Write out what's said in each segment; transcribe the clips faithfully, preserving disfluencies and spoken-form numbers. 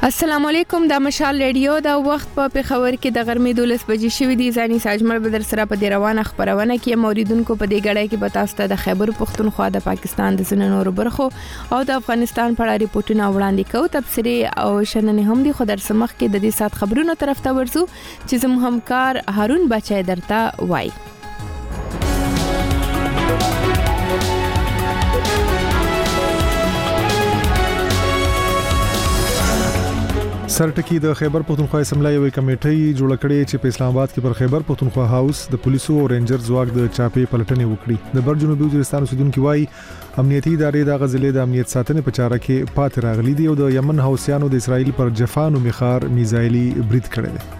السلام علیکم، د مشال ریډیو د وخت په پیښور کې د غرمې دولس بجې شوې دي. ځاني ساجمل بدر سره په دې روانه خبرونه کې موریدونکو په دې غړای کې بتاسته د خیبر پختونخوا د پاکستان د زنه نور برخو او د افغانستان په اړه ریپورتونه وړاندې کوو. تبصری او شننې هم دي. خو در سمخ کې د دې سات خبرونو طرف ته ورزو چې زموږ همکار هارون بچای درته وای. سرټکی د خیبر پختونخوا اسمبلی یوې کمیټې جوړ کړې چې په اسلام آباد کې پر خیبر پختونخوا هاوس د پولیسو او رینجر ځواک د چاپې پلټنې وکړي. د بر جنوبي وزیرستان اوسیدونکو وايي امنیتي ادارې د غزلې د امنیت ساتنې په چاره کې پاتې راغلي دي او د یمن هوسیانو د اسرایل پر جفان او مخار میزایلي برید کړی دی.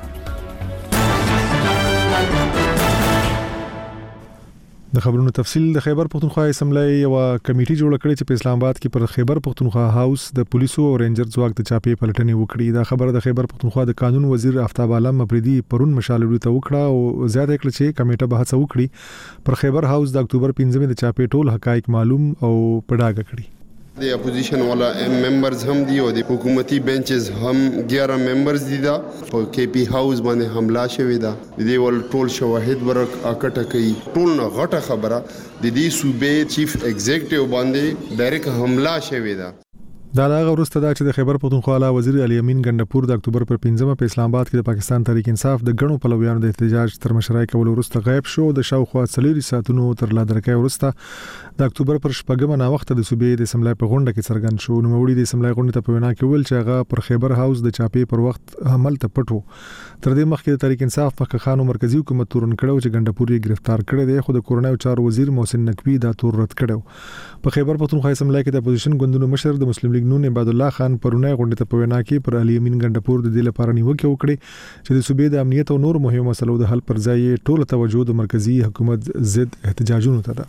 د خبرونو تفصیل د خیبر پختونخوا اسمبلی یو کمیټه جوړ کړې چې په اسلام آباد کې پر خیبر پختونخوا هاوس د پولیسو او رینجر ځواک د چاپې پلټنې وکړي. دا خبره د خیبر پختونخوا د قانون وزیر آفتاب عالم افریدي پرون مشالې ته وکړه او زیاته کړ چې کمیټه به هڅه وکړي پر خیبر هاوس د اکتوبر پنځمې د چاپې ټول حقایق معلوم او پډاګه کړي. د اپوزیشن والا ممبرز هم دي او د حکومتي بنچز هم یازده ممبرز دي. دا په کې پی هاوس باندې حمله شوې ده. د دې ول ټول شواهد ورک اکټه کوي. ټول نه غټه خبره د دې صوبې چیف ایگزیکټیو باندې ډایرکټ حمله شوې ده. دا هغه وروسته دا چې د خیبر پختونخوا وزیر علي امین ګندپور د اکتوبر پر پنځمه په اسلام آباد کې د پاکستان تحریک انصاف د غنو پلویانو د احتجاج تر مشرۍ کول وروسته غایب شو. د شاوخوا څلوري ساتونو تر لا درکې وروسته د اکتوبر پر شپږمه نا وخت د صوبې د اسمبلی په غونډه کې څرګند شو. نو وړي د اسمبلی غونډه ته په وینا کې ویل چې هغه پر خیبر هاوس د چاپې پر وخت عمل ته پټو. تر دې مخکې د تحریک انصاف په خانو مرکزی حکومت تورن کړو چې ګندپور یې گرفتار کړی دی. خو د کورونای چارو وزیر محسن نقوی دا تور رد کړو. په خیبر پختونخوا اسمبلی کې د اپوزیشن ګوندونو مشر د مسلم لیگ نون عبد الله خان پرونه غونډه ته په وینا کې پر علي امین ګندپور د دې لپاره نیوکه وکړي چې د صوبې د امنیت او نور مهمو مسلو د حل پر ځای ټول توجه د مرکزی حکومت ضد احتجاجونو ته ده.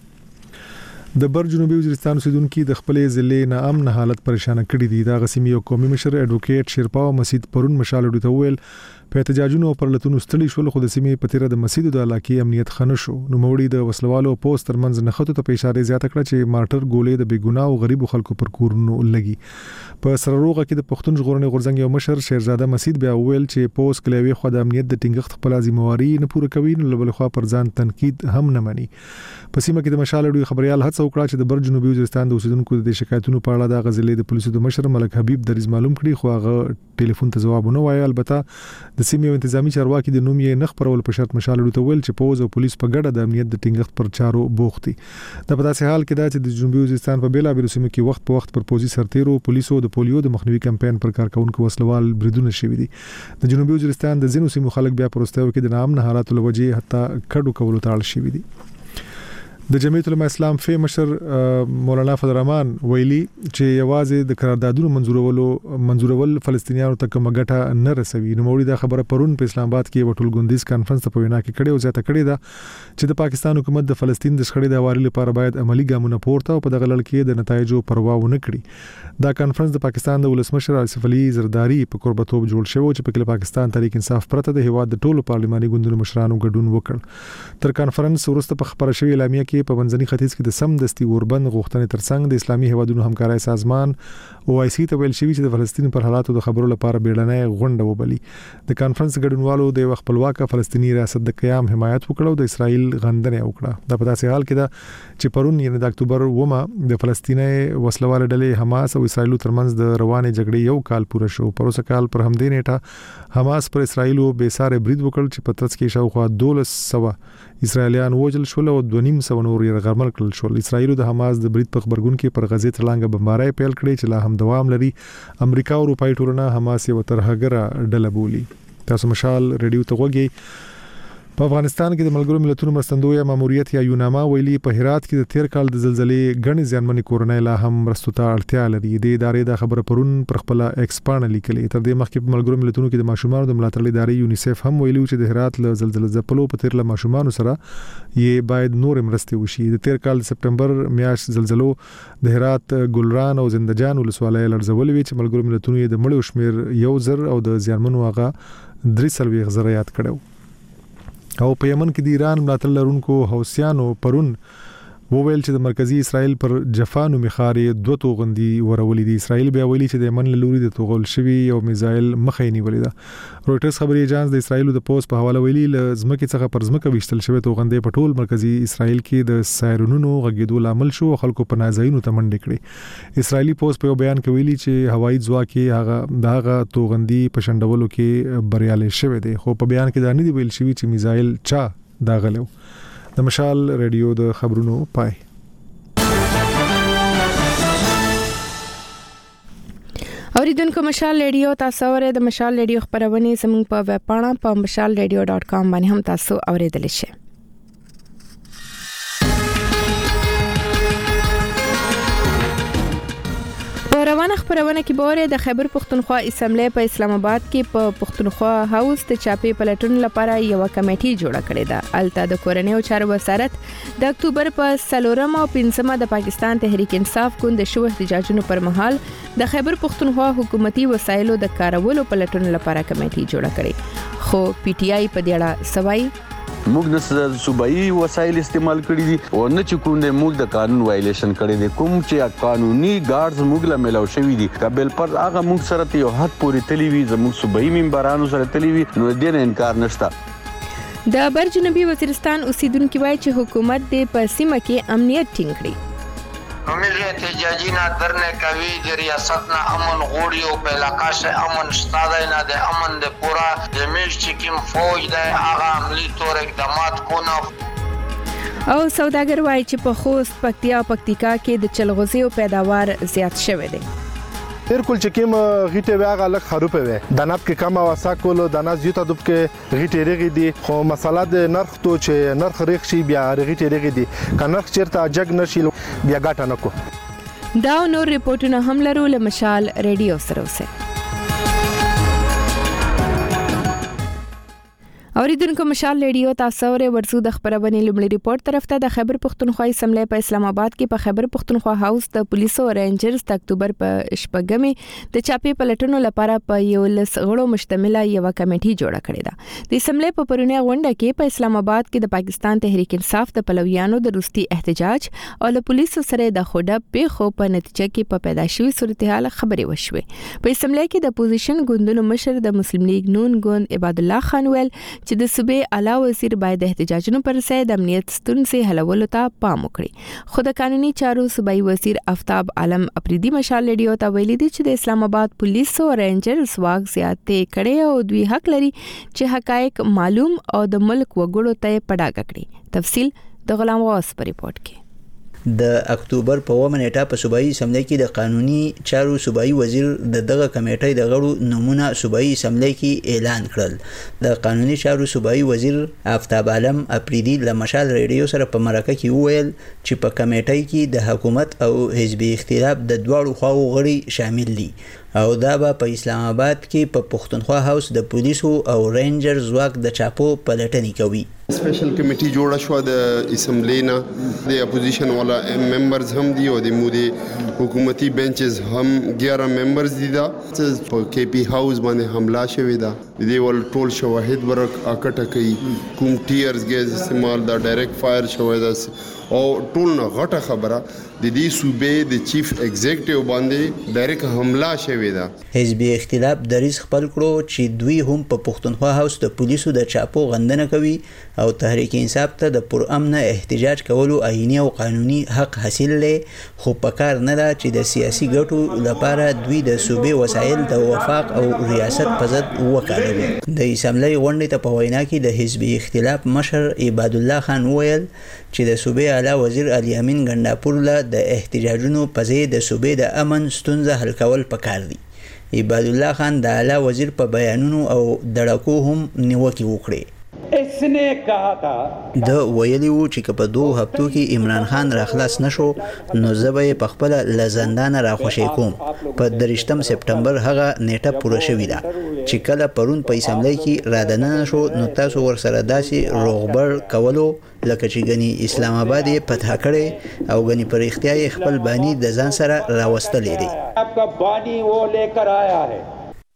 د بر جنوبي وزیرستان اوسیدونکو د خپل ضلع نه امن حالت پریشان کړي دي. دا غسیمي او قومي مشر اډوکیټ شیرپاو مسجد پرون مشالې ته ویل په احتجاجونو پر لتون استړي شول. خو د سیمې په تیره د مسجد د علاقې امنیت خنه شو. نو موړي د وسلوالو پوسټ ترمنځ نخښتو ته په اشاره زیاته کړه چې مارټر ګولې د بیګناه او غریب خلکو پر کورونو لګي. په سرروغه کې د پښتون ژغورنې غورځنګ یو مشر شیرزاده مسجد بیا ویل چې پوسټ کلوي خو د امنیت د ټینګښت خپل ذمہواری نه پوره کوي. نو بل خو پر ځان تنقید هم نه مني. په سیمه کې د مشالې خبريال هڅه وکړه چې د بر جنوبي وزیرستان د اوسیدونکو د شکایتونو په اړه د غزلې د پولیسو د مشر ملک حبیب دریز معلوم کړي. خو هغه ټلیفون ته جواب نه وایي. البته د سیمې انتظامی چارواکي د نوم یې نخ پرول په شرط مشالې ته ویل چې پوز او پولیس په ګډه د امنیت د ټینګښت پر چارو بوخت دي. د په داسې حال کې دا چې د جنوبي وزیرستان په بیلا بیل سیمو کې وخت په وخت پر پوزي سرتیرو پولیسو د پولیو د مخنیوي کمپاین پر کارکونکو وسلوال بریدونه شوي دي. د جنوبي وزیرستان د ځینو سیمو خلک بیا پروستیو کې د نامن حالاتو لوجې حتی کډو کولو ته اړ شوي دي. د جمعیت العلماء اسلام فی مشر مولانا فضل الرحمن ویلي چې یوازې د قراردادونو منزورولو منزورول فلسطینیانو ته کومه ګټه نه رسوي. نو موړي دا خبره پرون په اسلام آباد کې وټول ګوندیز کانفرنس ته په وینا کې کړي او زیاته کړي دا چې د پاکستان حکومت د فلسطین د شخړې د حوالې لپاره باید عملی ګامونه پورته او په دغه لړ کې د نتایجو پروا ونه کړي. دا کانفرنس د پاکستان د ولسمشر آصف علي زرداری په قربتوب جوړ شوی چې په کې پاکستان تحریک انصاف پرته د هیواد د ټولو پارلماني ګوندونو مشرانو ګډون وکړ. تر کانفرنس وروسته په خبره شوی اعلامیه کې په منځني ختیځ کې د سم دستي اوربند غوښتنې ترڅنګ د اسلامي هیوادونو همکارۍ سازمان او آی سی ته ویل شوی چې د فلسطین پر حالاتو د خبرو لپاره بیړنۍ غونډه وبلی. د کانفرنس ګډونوالو د خپلواک فلسطینی ریاست د قیام حمایت وکړو د اسرائیل غندنه وکړه. د په داسې حال کې دا چې پرون یعنی د اکتوبر اومه د فلسطیني وسلواله ډلې حماس او اسرائیل ترمنځ د روانې جګړې یو کال پوره شو. پروسه کال پر همدې نیټه حماس پر اسرائیل به ساره برید وکړ چې په ترڅ کې شاوخوا دولس سوه اسرائیلیان وژل شول او دوه نیم سوه نور یې غرمل کړل شول. اسرائیل د حماس د برید په خبرګون کې پر غزې ترلانګه بمبارۍ پیل کړې چې لا هم دوام لري. امریکا او اروپای ټولنه حماس یو ترهګره ډله بولي. تاسو مشال ریډیو ته وګورئ. په افغانستان کې د ملګرو ملتونو مرستندوی ماموریت یا یوناما ویلي په هرات کې د تیر کال د زلزلې غني ځانمنې کورنۍ لا هم مرستو ته اړتیا لري. د ادارې د خبره پرون پر خپل ایکس پاڼه لیکلي. تر دې مخکې په ملګرو ملتونو کې د ماشومانو د ملاتړ ادارې یونیسف هم ویلي چې د هرات له زلزلې ځپلو په تیر له ماشومانو سره یې باید نور مرستې وشي. د تیر کال د سپټمبر میاشت زلزلو د هرات ګلران او زندجان ولسوالۍ لړزولې وي چې ملګرو ملتونو یې د مړو شمیر یو زر او د زیانمنو هغه درې سلوي زره یاد کړو. او په یمن کې د ایران ملاتړ لرونکو حوثیانو پرون وویل چې د مرکزی اسرائیل پر جفانو مخاري دوه توغندي ورولې دي. اسرائیل بیا ویلي چې د یمن لوري د توغول شوی یو میزایل مخې نیولې ده. رويټرز خبري ایجنس د اسرائیل د پوسټ په حواله ویلي ل زمکه څخه پر زمکه وشتل شوی توغندي په ټول مرکزی اسرائیل کې د سایرونونو غږیدو لامل شو او خلکو په نازاینو تمنډ کړي. اسرائیلی پوسټ په بیان کې ویلي چې هوایي ځواک هغه داغه توغندي په شندولو کې بریالي شوی دی، خو په بیان کې دا نه دی ویل شوی چې میزایل چا داغلو. د مشال ریډیو د خبرونو پای. اوریدونکو مشال ریډیو تاسو اورئ. د مشال ریډیو خبرونه زموږ په ویب پاڼه په مشال ریډیو ډاٹ کام باندې هم تاسو اوریدلی شئ. روانه خبرونه کې بوره د خیبر پختونخوا اسمبلی په اسلام آباد کې په پختونخوا هاوس ته چاپی پلټون لپاره یو کمیټي جوړه کړې ده. الته د کورنۍ او چارو وزارت د اکتوبر په سلورم او پنځمه د پاکستان تحریک انصاف ګوند شو احتجاجونو پر مهال د خیبر پختونخوا حکومتي وسایلو د کارولو پلټون لپاره کمیټي جوړه کړې. خو پی ټی آی په دې اړه سوای موږ د صوبایي وسایل استعمال کړی دي او نه چې کوم د موږ د قانون وایلیشن کړی دي. کوم چې قانوني ګارډز موږ له ملاو شوی دي قبل پر هغه موږ سره یو حد پورې تلی وي، زموږ صوبایي ممبرانو سره تلی وي، نو دې نه انکار نشته. د بر جنوبي وزیرستان اوسیدونکو وایي چې حکومت د په سیمه کې امنیت ټینګ کړي. ملي احتجاجی نه درنه کوي د ریاست نه امن غوړي او په علاقه شه امن شتاده نه د امن د پورا د میش چې کوم فوج د هغه عملی تور اقدامات کو نه. او سوداګر وایي چې په خوست، پکتیا او پکتیکا کې د چلغوزي او پیداوار زیات شوی دی. هر کول چې کوم غیټه واغه لک خروپه وي د ناب کې کم واسا کولو د ناز یو ته دب کې غیټه ریغي دي، خو مسله د نرخ تو چې نرخ ریغ شي بیا غیټه ریغي دي که نرخ چیرته جګ نشي بیا ګټه نه کو. دا نور ریپورتونه هم لرو له مشال ریډیو سره اوسه. اوریدونکو مشال ریډیو تاسو اورئ. ورسو د خبرونه لومړی ریپورت طرف ته د خیبر پختونخوا اسمبلی په اسلام آباد کې په خیبر پختونخوا هاوس د پولیسو او رینجرز د اکتوبر په شپږمې د چاپی پلټونو لپاره په یو لس غړو مشتمله یو کمیټي جوړه کړې ده. د اسمبلی په پرونی غونډه کې په اسلام آباد کې د پاکستان تحریک انصاف د پلویانو د روستي احتجاج او له پولیسو سره د خوډه په خو په نتیجه کې په پیدا شوې صورتحال خبرې وشوې. په اسمبلی کې د اپوزیشن ګوندونو مشر د مسلم لیگ نون ګوند عباد الله خان ویل چې د صوبې اعلی وزیر باید د احتجاجونو پر ځای د امنیت ستونزې حلولو ته پام وکړي. خو د قانوني چارو صوبایي وزیر آفتاب عالم اپریدي مشال ریډیو ته ویلي دي چې د اسلام آباد پولیسو او رینجرز واک زیاتې کړي او دوی حق لري چې حقایق معلوم او د ملک وګړو ته پډاګه کړي. تفصیل د غلام غوث په ریپورت کې. د اکتوبر په اوومه نیټه په صوبایي اسمبلی کې د قانوني چارو صوبایي وزیر د دغه کمیټې د غړو نمونه صوبایي اسمبلی کې اعلان کړل. د قانوني چارو صوبایي وزیر آفتاب عالم اپریدي له مشال ریډیو سره په مرکه کې وویل چې په کمیټې کې د حکومت او حزبي اختلاف د دواړو خواو غړي شامل دي او دا به په اسلام آباد کې په پختونخوا هاوس د پولیسو او رینجر ځواک د چاپو پلټنې کوي. سپیشل کمیټي جوړه شو د اسمبلی نه، د اپوزیشن والا ممبرز هم دي او د مودي حکومتي بنچز هم ګیاره ممبرز دي. دا په کی پی هاوس باندې حمله شوې ده. د دې ول ټول شواهد ورک اکټه کوي، کوم ټیرز ګیز استعمال دا ډایرکټ فایر شوی ده او ټول نه غټه خبره د دې صوبې د چیف ایگزیکټیو باندې ډایرکټ حمله شوې ده. حزبي اختلاف دریز خپل کړو چې دوی هم په پختونخوا هاوس د پولیسو د چاپو غندنه کوي او تحریک انصاف ته د پرامن احتجاج کولو آئینی او قانوني حق حاصل لې، خو پکار نه ده چې د سیاسي ګټو لپاره دوی د صوبې وسایل د وفاق او ریاست په ضد وکاروي. د اسمبلی غونډې ته په وینا کې د حزبي اختلاف مشر عباد الله خان ویل چې د صوبې اعلی وزیر علي امین ګنداپور له د احتجاجونو په ځای د صوبې د امن ستونزه حل کول پکار دي. عباد الله خان د اعلی وزیر په بیانونو او دړکو هم نیوکې وکړې. اسنے کہا تھا د ویلی وو چې په دوه هفتو کې عمران خان را خلاص نشو نو زبې په خپل لزندان را خوشی کوم. په درشتم سپټمبر هغه نیټه پوره شوې ده چې کله پرون په اسمبلی کې را دننه شو نو تاسو ور سره داسې روغبر کولو لکه چې غني اسلام آباد یې فتح کړي او غني پر اختیار خپل بانی د ځان سره راوستلې دي. आपका बानी वो लेकर आया है.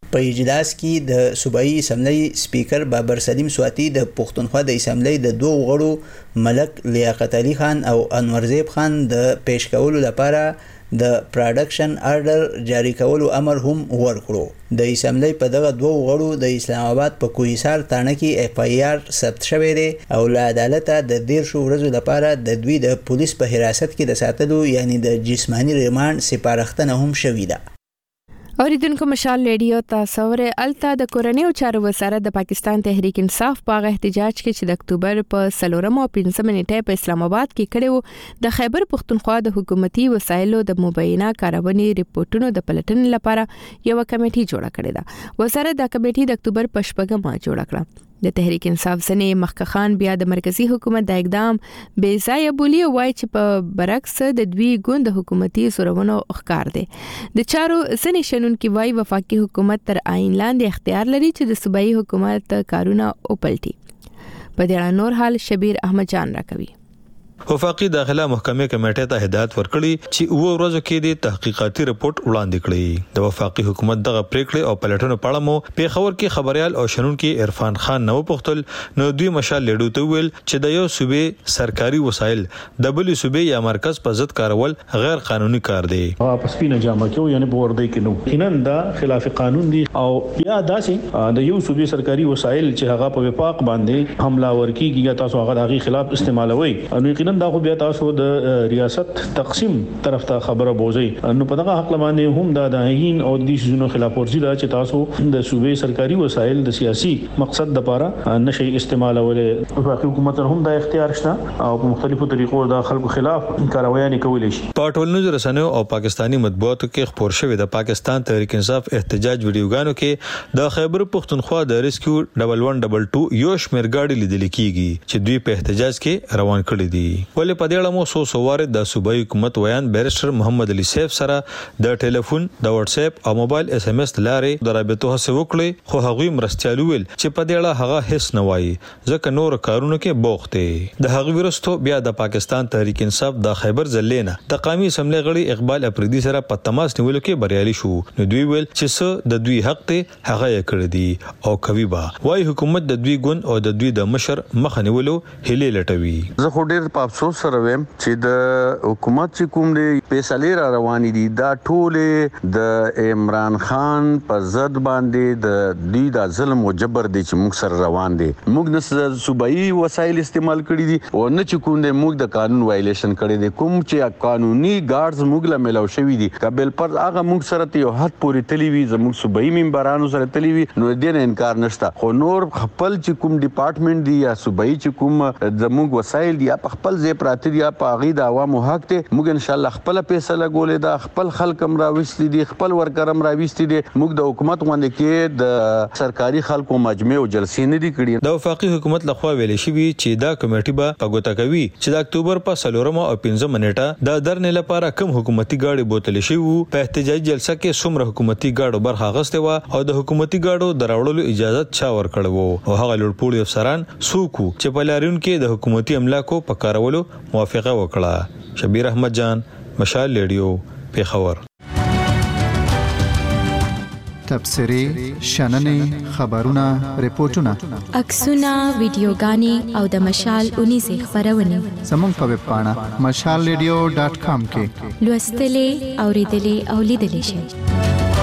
په اجلاس کې د صوبایي اسمبلی سپیکر بابر سلیم سواتی د پښتونخوا د اسمبلی د دوه غړو ملک لیاقت علي خان او انور زیب خان د پیش کولو لپاره د پروډکشن آرډر جاری کولو امر هم ورکړو د اسمبلی په دغه دوه غړو د اسلام آباد په کوهسار تانه کې اف ای آر ثبت شوی دی او له عدالت د دیر شو ورځو لپاره د دوی د پولیس په حراست کې د ساتلو یعنی د جسمانی ریماند سپارښتنه هم شوې ده. اوریدونکو مشال ریډیو تاسو ورې التا د کورنیو چارو وزارت د پاکستان تحریک انصاف په احتجاج کې چې د اکتوبر په سلورم او پنځم نیټه په اسلام آباد کې کړو د خیبر پختونخوا د حکومتي وسایلو د مبینه کارونې ریپورتونو د پلټنې لپاره یو کمیټه جوړه کړې ده. وزارت د کمیټې د اکتوبر په شپږمه جوړه کړه. د تحریک انصاف سنې مخکخان بیا د مرکزی حکومت د اقدام بې ځای بولی وای چې په برعکس د دوی ګوند حکومتي سرونو اخکار دي. د چارو سنې شنن کې وای وفاقي حکومت تر عین لاندې اختیار لري چې د صوبایي حکومت کارونه اوپلټي. په دې نور حال شبیر احمد جان راکوي. وفاقي داخله محکمې کمیټې ته هدایت ورکړي چې اوه ورځې کې د تحقیقاتي رپورت وړاندې کړي. د وفاقي حکومت دغه پریکړې او پلټنو په اړه مو پیښور کې خبريال او شنونکو عرفان خان نو پختل نو دوی مشال لیډو ته ویل چې د یو صوبې سرکاري وسایل د بل صوبې یا مرکز په ضد کارول غیر قانوني کار دی. واپس پینه جامه کې یعنی بوردی کې نو کینن دا خلاف قانون دي او بیا داسې د یو صوبې سرکاري وسایل چې هغه په وفاق باندې حمله ورکیږي یا تاسو هغه دغه خلاف استعمالوي نو نن دا خو بیا تاسو د ریاست تقسیم طرف ته خبره بوزي نو په دغه حق باندې هم د داهین او د شینو خلاف ورزي دا چې تاسو د صوبې سرکاري وسایل د سیاسي مقصد لپاره نشي استعمالولې. وفاقي حکومت هم دا اختیار شته او په مختلفو طریقو د خلکو خلاف کاروایي کولای شي. په ټولنیزو رسنیو او پاکستانی مطبوعاتو کې خبر شوې د پاکستان تحریک انصاف احتجاج ویډیوګانو کې د خیبر پختونخوا د ریسکیو ډبل ون ډبل ټو یو شمیر ګاډي لیدل کیږي چې دوی په احتجاج کې روان کړي دي. ولې په دې اړه مو سو سوار د صوبایي حکومت ویان بیرسټر محمد علي سیف سره د ټلیفون د واتس اپ او موبایل اس ام اس لارې د رابطو هڅه وکړي خو هغوی مرستيالو ویل چې په دې اړه هغه هیڅ نه وایي ځکه نور کارونه کې بوخت دي. د هغوی ورستو بیا د پاکستان تحریک انصاف د خیبر ضلع د قومي اسمبلی غړي اقبال افریدي سره په تماس نیولو کې بریالي شو. نو دوی ویل چې څه د دوی حق ته هغه یې کړی دي او کوي با وايي حکومت د دوی ګوند او د دوی د مشر مخ نیولو هلي لټوي. زه خو ډیر په افسوس سره ویم چې د حکومت چې کوم دی فیصله را روان دي دا ټول د عمران خان په ضد باندې د دوی د ظلم او جبر دي چې موږ سره روان دي. موږ نه صوبایي وسایل استعمال کړی دي او نه چې کوم دی موږ د قانون وایلیشن کړی دي. کوم چې قانوني ګارډز موږ له ملاو شوی دي قبل پر هغه موږ سره ته یو حد پوری تلی وی زموږ صوبایي ممبرانو سره تلی وی نو دې نه انکار نشته. خو نور خپل چې کوم ډپارټمنټ دی یا صوبایي چې کوم زموږ وسایل دي په خپل ځای پراته دي په غي د عوامو حق ته موږ ان شاء الله خپل فیصله ګولې دا خپل خلک هم راوستي دي خپل ورکرم راوستي دي. موږ د حکومت باندې کې د سرکاري خلکو مجمع او جلسې نه دي کړې. د وفاقي حکومت لخوا ویل شوی چې دا کمیټه به په ګوته کوي چې د اکتوبر په سلورم او پنځم نیټه د درنې لپاره کوم حکومتي گاډي بوتل شي وو. په احتجاجي جلسه کې څومره حکومتي گاډو برخه غسته و او د حکومتي گاډو دراوړلو اجازه چا ورکړ وو او هغه لوړپوړي افسران سوکو چې په لارون کې د حکومتي املاکو په کارولو موافقه وکړه. شبیر احمد جان مشال ریډیو پیښور. تبصرې شننې خبرونه ریپورتونه عکسونه ویډیوګانې او د مشال اونیزه خبرونه زموږ په ویب پاڼه مشال ریډیو ډاټ کام کې لوستلې اوریدلې او لیدلې شئ.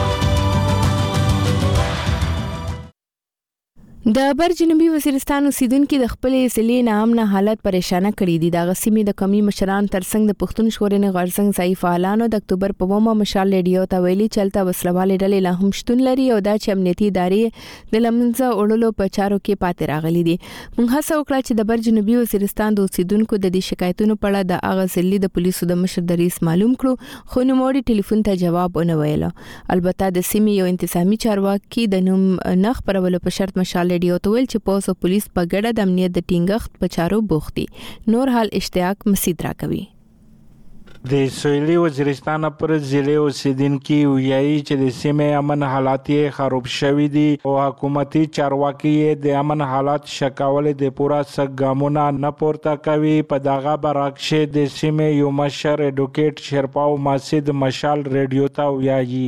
د بر جنوبي وزیرستان اوسیدونکو د خپل ضلع نامنه حالت پریشانه کړي دي. د غسیمې د کمی مشران ترڅنګ د پښتون شورې غرڅنګ ځای فعالانو د اکتوبر په ومه مشال ریډیو ته ویلي چلته وسلواله ډلې لا هم شتون لري او دا چې امنیتي ادارې د لمنځه وړلو په چارو کې پاتې راغلي دي. موږ هڅه وکړه چې د بر جنوبي وزیرستان د اوسیدونکو د دې شکایتونو په اړه د اغه ضلع د پولیسو د مشر دریس معلوم کړو خو نو موري ټلیفون ته جواب ونه ویل. البته د سیمې یو انتظامی چارواکي د نوم نخ پرولو په شرط مشال ریډیو ته ویل چې پولیس او پولیس په ګډه د امنیت د ټینګښت په چارو بوخت دي. نور حال اشتیاق مسید راکوي. د سویلي وزیرستان پر ضلع اوسیدونکي ویایي چې د سیمې امن حالات یې خراب شوي دي او حکومتي چارواکي د امن حالات شکول د پورا سګامونه نه پورته کوي. په دغه برعکس د سیمې یو مشر اډوکیټ شرپاو ماسید مشال ریډیو ته ویایي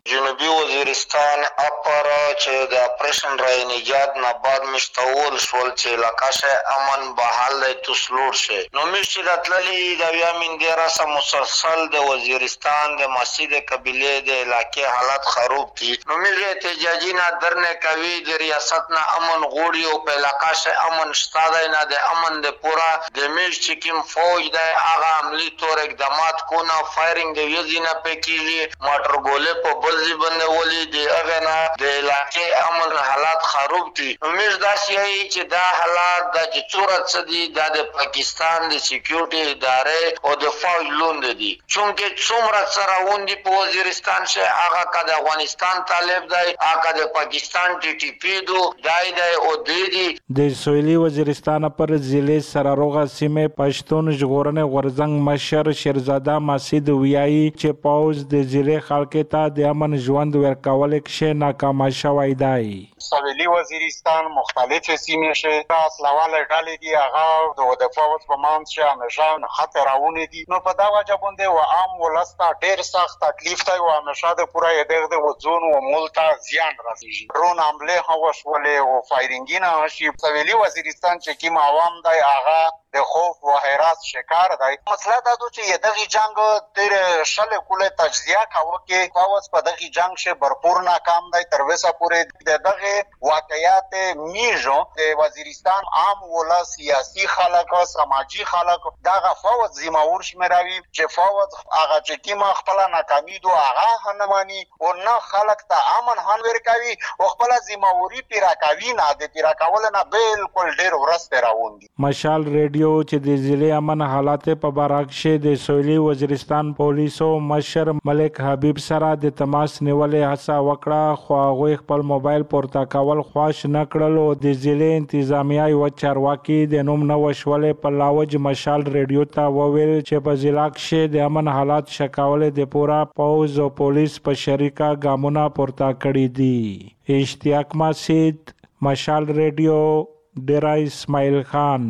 جنوبي وزیرستان اپر چې د اپریشن رای نجات نه بعد مشتول شول چې لکاشه امن بحال دی تسلور شه نو مشت د تللی د بیا من ډیره سم مسلسل د وزیرستان د مسجد قبیله د علاقې حالت خراب دي نو مې احتجاجی نه درنه کوي د ریاست نه امن غوړي او په لکاشه امن شتاده نه د امن د پورا د مشت کوم فوج د هغه عملی تور اقدامات کو نه فایرینګ د ویزینه پکې موټر ګولې په بلځي باندې ولې د هغه نه د علاقې امن حالات خراب دي مې دا شي چې دا حالات د صورت سدي د پاکستان د سکیورټي ادارې او د فوج لوند دي چونکه څومره سره وندي په وزیرستان شه هغه کا د افغانستان طالب دی هغه د پاکستان ټي ټي پی دو دای دی او دی د سویلي وزیرستان پر ضلع سراروغه سیمه پښتون ژغورنې غورزنګ مشر شیرزاده مسجد ویایي چې پاوز د ضلع خلک ته د امن ژوند ورکول کې ناکام شوی دی سویلي وزیرستان مختلف سیمې شه اسلواله ډلې دي هغه د فوج په مان شه همیشه خطر راونی دي نو په دا وجه باندې و عام ولستا ډېر سخت تکلیف دی او همیشه د پوره دغه د وزون او ملتا زیان راځي ډرون حمله هوا شولې او فایرینګینه شي سویلي وزیرستان چې کوم عوام دی هغه د خوف و حراس شکار دی مسله دا ده چې دغه جنگ تر شل کوله تجزیه کاوه کې فوج په دغه جنگ شه برپور ناکام دی تر وسه پورې دغه واقعیات میجو د وزیرستان عام ولا سیاسي خلک او سماجی خلک دغه فوج زموږ شمراوي چې فوج هغه چې کیما خپل ناکامي دو هغه هنمانی او نه خلک ته امن هن ورکوي او خپل زموږی پیراکاوی نه د پیراکاول نه بالکل ډیر ورسته راوندي مشال ریډیو چې د ضلع امن حالات په باراکشه د سویلي وزیرستان پولیسو مشر ملک حبیب سره د تماس نیولې هڅه وکړه خو هغه خپل موبایل پورته کول خواش نه کړل او د ضلع انتظامیه یو چارواکي د نوم نو وشولې په لاوج مشال ریډیو ته وویل چې په ضلع کې د امن حالات شکاول د پورا پوز او پولیس په شریکه ګامونه پورته کړی دي اشتیاق مسجد مشال ریډیو ډیرا اسماعیل خان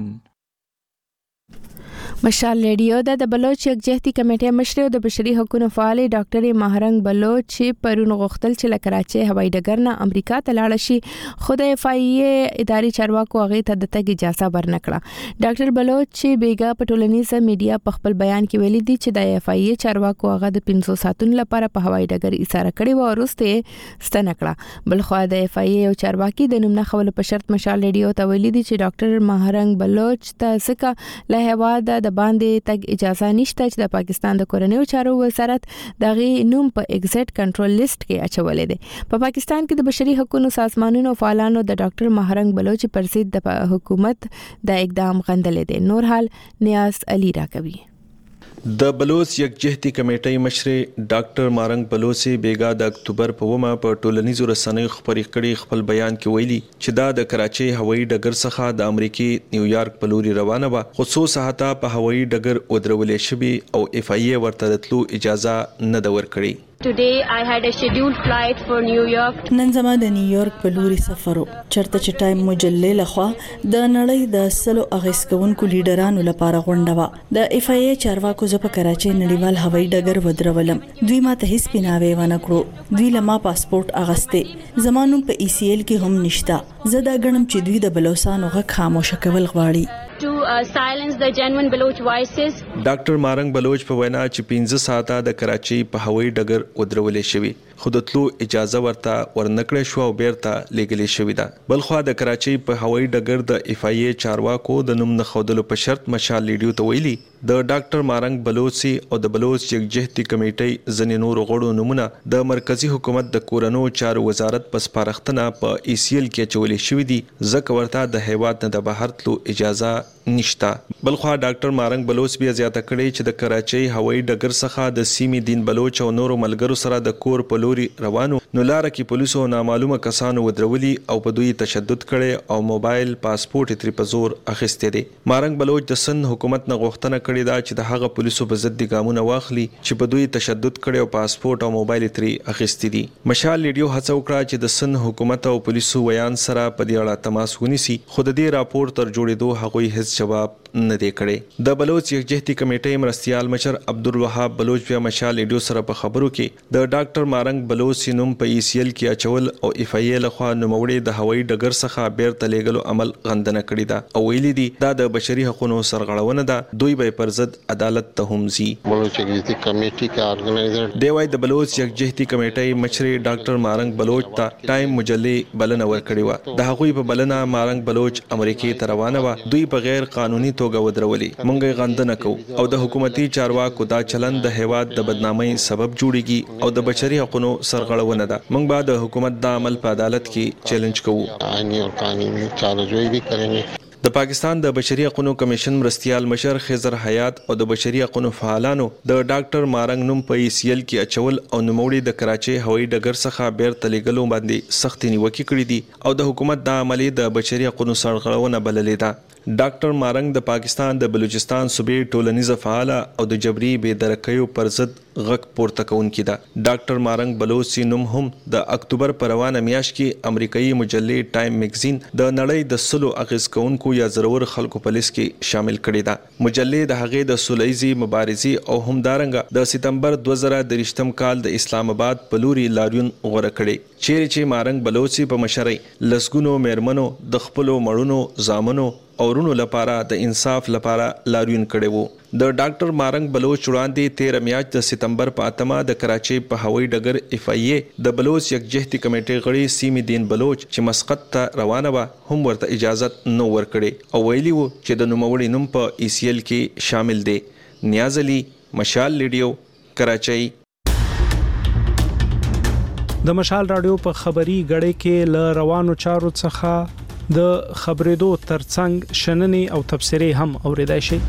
مشال ریډیو د بلوچ یکجهتي کمیټې مشر او د بشري حقوقو فعال ډاکټر ماهرنګ بلوچ چې پرون غوښتل چې لکراچي هوایي ډګر نه امریکا ته لاړ شي خو د اف ای ای اداري چارواکو هغه ته د تګ اجازه ورنکړه ډاکټر بلوچ چې بیګا په ټولنیزه میډیا په خپل بیان کې ویلي دي چې د اف ای ای چارواکو هغه د پنځو ساتون لپاره په هوایي ډګر ایثار کړی و او وروسته ستنکړه بل خو د اف ای ای او چارواکي د نوم نه خول په شرط مشال ریډیو ته ویلي دي چې ډاکټر ماهرنګ بلوچ ته ځکه له هوا د باندې تک اجازه نشته چې د پاکستان د کورنیو چارو وزارت دغه نوم په ایگزټ کنټرول لیست کې اچولې ده په پاکستان کې د بشري حقوقو سازمانونو فعالانو د ډاکټر ماهرنګ بلوچ پر ضد د حکومت د اقدام غندلې ده نور حال نیاز علي راکوي د بلوچ یکجهتي کمیټې مشر ډاکټر مارنګ بلوچ بیګا د اکتوبر په ومه په ټولنیزو رسنیو خبرې کړي خپل بیان کې ویلي چې دا د کراچي هوایي ډګر څخه د امریکای نیویارک په لوري روانه و خصوص هاته په هوایي ډګر ودرولې شوی او اف ای ای ورته د تلو اجازه نه د ورکړي Today I had a scheduled flight for New York. نن زما د نیویارک په لوري سفرو چرته چې ټایم مجلې لخوا د نړۍ د سلو اغیسکونکو لیډرانو لپاره غونډه و د اف ای ای چارواکو ز په کراچي نړیوال هوایي ډګر ودرولم دوی ماته هیڅ پیناوي ونه کړو دوی لما پاسپورت اغسته زمانو په ای سی ایل کې هم نشتا زه دا غنم چې دوی د بلوچستان غږ خاموش کول غواړي to uh, silence the genuine Baloch voices. ډاکټر مارنګ بلوچ په وینا چې پنځه ساعته د کراچي په هوایي ډګر ودرولې شوی خود تلو اجازه ورته ورنکړې شو او بیرته لګلې شوې ده بلخو د کراچي په هوایي ډګر د اف ای ای چارواکو د نوم نه خودلو په شرط مشال لیډیو ته ویلي د ډاکټر مارنګ بلوچي او د بلوچ یکجهتي کمیټې ځنې نور غړو نمونه د مرکزی حکومت د کورونو چارو وزارت په سپارښتنه په ای سی ایل کې چولې شوې دي ځکه ورته د هیواد نه د بهر تلو اجازه نشتا بلخو ډاکټر مارنګ بلوچ بیا زیاته کړي چې د کراچي هوایي ډګر څخه د سیمې دین بلوچ او نورو ملګرو سره د کور په لوري روانو نو لار کې پولیسو نامعلومه کسانو ودرولي او په دوی تشدد کړي او موبایل پاسپورت تری په زور اخیسته دي مارنګ بلوچ د سن حکومت نه غوښتنه کړې ده چې د هغه پولیسو په ضد ګامونه واخلي چې په دوی تشدد کړي او پاسپورت او موبایل تری اخیسته دي مشال لیډیو هڅه وکړه چې د سن حکومت او پولیسو ویان سره په دې اړه تماس ونیسي خو د دې راپور تر جوړېدو هغوی هیڅ جواب نه دی کړی د بلوچ یکجهتي کمیټې مرستيال مشر عبدالوهاب بلوچ بیا مشال لیډیو سره په خبرو کې د ډاکټر مارنګ مارنګ بلوچ نوم په ای سی ایل کې اچول او اف ای ال خوا نوموړي د هوایي ډګر څخه بیرته لیږلو عمل غندنه کړې ده او ویلي دي دا د بشري حقوقو سرغړونه ده، دوی به پر ضد عدالت ته هم ځي. بلوچ یکجهتي کمیټې کا ارګنایزر دی وايي د بلوچ یکجهتي کمیټې مشر ډاکټر مارنګ بلوچ ته ټایم مجلې بلنه ورکړې و. د هغوی په بلنه مارنګ بلوچ امریکای ته روانه و. دوی په غیر قانوني توګه ودرولې. مونږ غندنه کوو او د حکومتي چارواکو دا چلند د هیواد د بدنامۍ سبب جوړيږي او د بشري حقوقو سرغړونه ده. مونږ به د حکومت د عمل په عدالت کې چیلنج کوو. آئینی او قانوني چارجوئی بھی کریں گے. د پاکستان د بشري حقوقو کمیشن مرستيال مشر خضر حیات او د بشري حقوقو فعالانو د ډاکټر مارنګ نوم په ای سی ایل کې اچول او نوموړي د کراچي هوایي ډګر څخه بیرته لیږلو باندې سخت نیوکه کړې دي او د حکومت د عملي د بشري حقوقو سرغړونه بللې ده. ډاکټر مارنګ د پاکستان د بلوچستان صوبې ټولنیزه فعال او د جبري بې درکیو پر ضد غږ پورته کوونکی ده. ډاکټر مارنګ بلوچ نوم هم د اکتوبر پر روانه میاشت کې امریکایي مجلې ټایم میگزین د نړۍ د سلو اغیز کوونکو یا ضرور خلکو په لیست کې شامل کړي ده. مجلې د هغې د سولهیزي مبارزې او همدارنګه د سپتمبر دوه زره درې کال د اسلام آباد په لوري لاریون غوړه کړي چیرې چې مارنګ بلوچ په مشرۍ لسګونو میرمنو د خپلو مړونو زامنو او ورونو لپاره د انصاف لپاره لاریون کړي وو. د ډاکټر مارنګ بلوچ وړاندې تیره میاشت د سپتمبر په اتمه د کراچۍ په هوایي ډګر اف ای ای د بلوچ یکجهتي کمیټې غړي سیمې دین بلوچ چې مسقط ته روانه و هم ورته اجازه نو ورکړي او ویلي وو چې د نوموړي نوم په ای سی ایل کې شامل دی. نیاز علي، مشال ریډیو، کراچۍ. د مشال رادیو په خبري غړې کې ل روانو چارو څخه د خبرېدو ترڅنګ شننې او تبصرې هم اوریدای شي.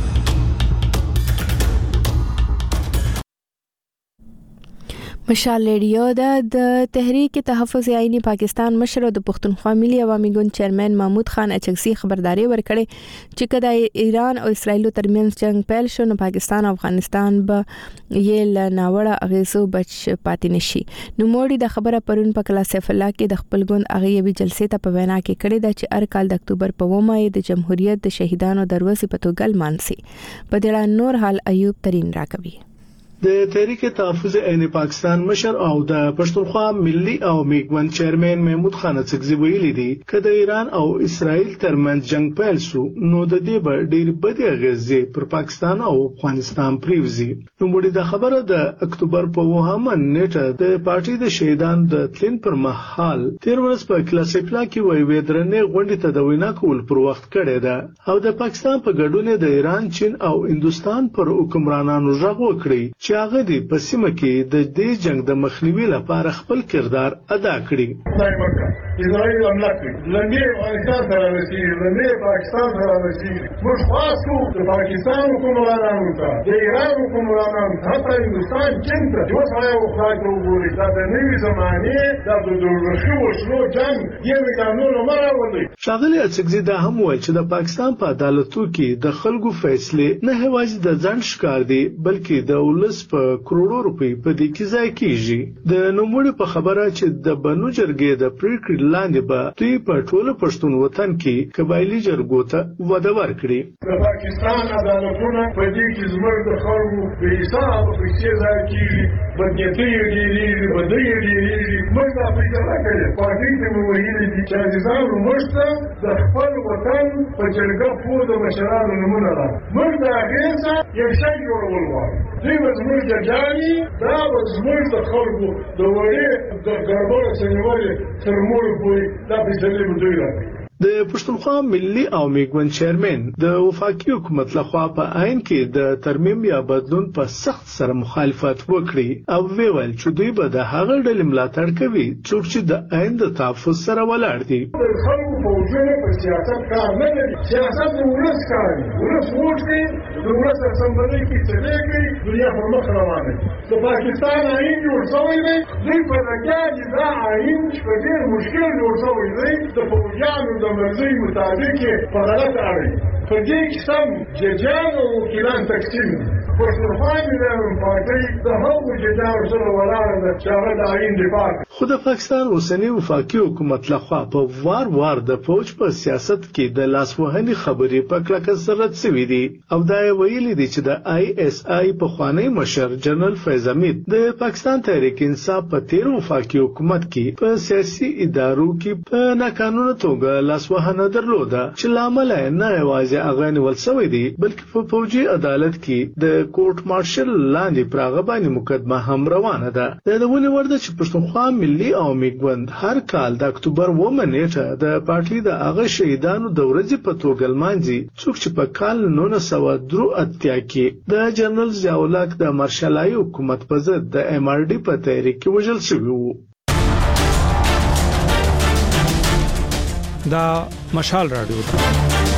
مشال ریډیو د تحریک تحفظ آئینی پاکستان مشر د پښتونخوا ملي عوامي ګوند چیرمن محمود خان اچکزي خبرداري ورکړي چې کله ایران او اسرائیل ترمنځ جنگ پیل شو نو پاکستان او افغانستان به یې له ناوړه اغیزو بچ پاتې نشي. نو موړي د خبره پرون په کلا سیف الله کې د خپل ګوند اغیبي جلسې ته په وینا کې کړی دا چې هر کال د اکتوبر په اومه د جمهوریت د شهیدانو دروازې په توګه لمانځي. په دې اړه نور حال ایوب ترين راکوي. د تحریک تحفظ آئینی پاکستان مشر او د پښتونخوا ملي او میګوند چیرمن محمود خان اڅکزي ویلي دي چې د ایران او اسرائیل ترمنځ جنگ پیل شو نو د دې به ډېر بد اغیزې پر پاکستان او افغانستان پریوزي. نو موږ د خبره د اکتوبر په وهمه نیټه د پارټي د شهیدان د تلین پر مهال تیر ورځ په کلاسیکلا کې وی ویدرنې غونډې ته د وینا کول پر وخت کړی ده او د پاکستان په ګډون د ایران، چین او هندستان پر حکمرانانو ژغ وکړي چې هغه د پسیمه کې د دې جنگ د مخنیوي لپاره خپل کردار ادا کړي. اسرائیل حمله کوي، لنډي افغانستان سره رسیږي، لنډي پاکستان سره رسیږي. موږ خاصو د پاکستان حکومرانانو ته، د ایران حکومرانانو ته، حتی هندوستان، چین ته یو سړی وخوای ته وګوري دا د نوي زمانې دا د دورخي وشلو جنگ یې قانون نه راوړي. ښاغلي اڅکزي دا هم وایي چې د پاکستان په عدالتو کې د خلکو فیصله نه هواجی د ځان ښکار دي بلکې د ولس په کروڑو روپۍ په دې کې ځای کیږي. د نوموړي په خبره چې د بنو جرګې د پریکړې لاندې به دوی په ټوله پښتون وطن کې قبایلی جرګو ته وده ورکړي. د پاکستان عدالتونه په دې کې زموږ د خلکو په حساب پیسې ځای کیږي، بدګتۍ ډېرېږي، بدۍ ډېرېږي. موږ دا فیصله کړې پارټي ته مو ویلي دي چې عزیزانو موږ ته د خپل وطن په جرګه پوه د مشرانو نومونه را موږ د هغې څخه یو شی جوړول غواړو. دوی به زموږ جرګیانې دا به زموږ د خلکو د وړې د ګربړو څنیولې تر موړو پورې دا فیصلې به دوی راکړي. د پښتونخوا ملي او میګوند چیرمن د وفاقي حکومت لخوا په عین کې د ترمیم یا بدلون په سخت سره مخالفت وکړي او ویل چې دوی به د هغه ډلې ملاتړ کوي څوک چې د عین د تحفظ سره ولاړ دي. خلکو فوجونه په سیاست کار نه لري، سیاست د ولس کار دی. ولس ووټ کوي، د ولس اسمبلۍ کې څه کوي، دنیا پر مخ روانه ده. د پاکستان عین جوړ شوی دی، دوی په لګیا دي دا عین چې په ډېر مشکل جوړ شوی دی د فوجیانو د مرزي مطابق په غلط اړي. په دې کې سم ججان او وکیلان تقسیم دي. پښتونخوا ملي پارټي د هغو چې دا ورسره ولاړه ده چې هغه د آئین دفاع کوي. خو د پاکستان اوسنی وفاقي حکومت لخوا په وار وار د فوج په سیاست کې د لاسوهنې خبرې په کلکه سره شوې دي او دا ویلي دي چې د آی اس آی په خوانی مشر جنرال فیض حمید د پاکستان تحریک انصاف په تیر وفاقي حکومت کې په سیاسي ادارو کې په ناقانونه توګه لاسوهنه درلوده چې لامل نه یوازې هغه نیول شوی دی بلکې په فوجي عدالت کې د کورټ مارشل لاندې پراغه باندې مقدمه هم روانه ده. د ونه ورده چې پښتونخوا ملي او میګوند هر کال د اکتوبر اووه نیټه د پارټي د هغه شهیدانو د ورځې په توګه لمانځي څوک چې په کال نولس سوه درې اتیا کې د جنرال ضیاء الحق د مارشالای حکومت په ضد د ایم آر ډي په تحریک کې وژل شوي وو. دا مشال رادیو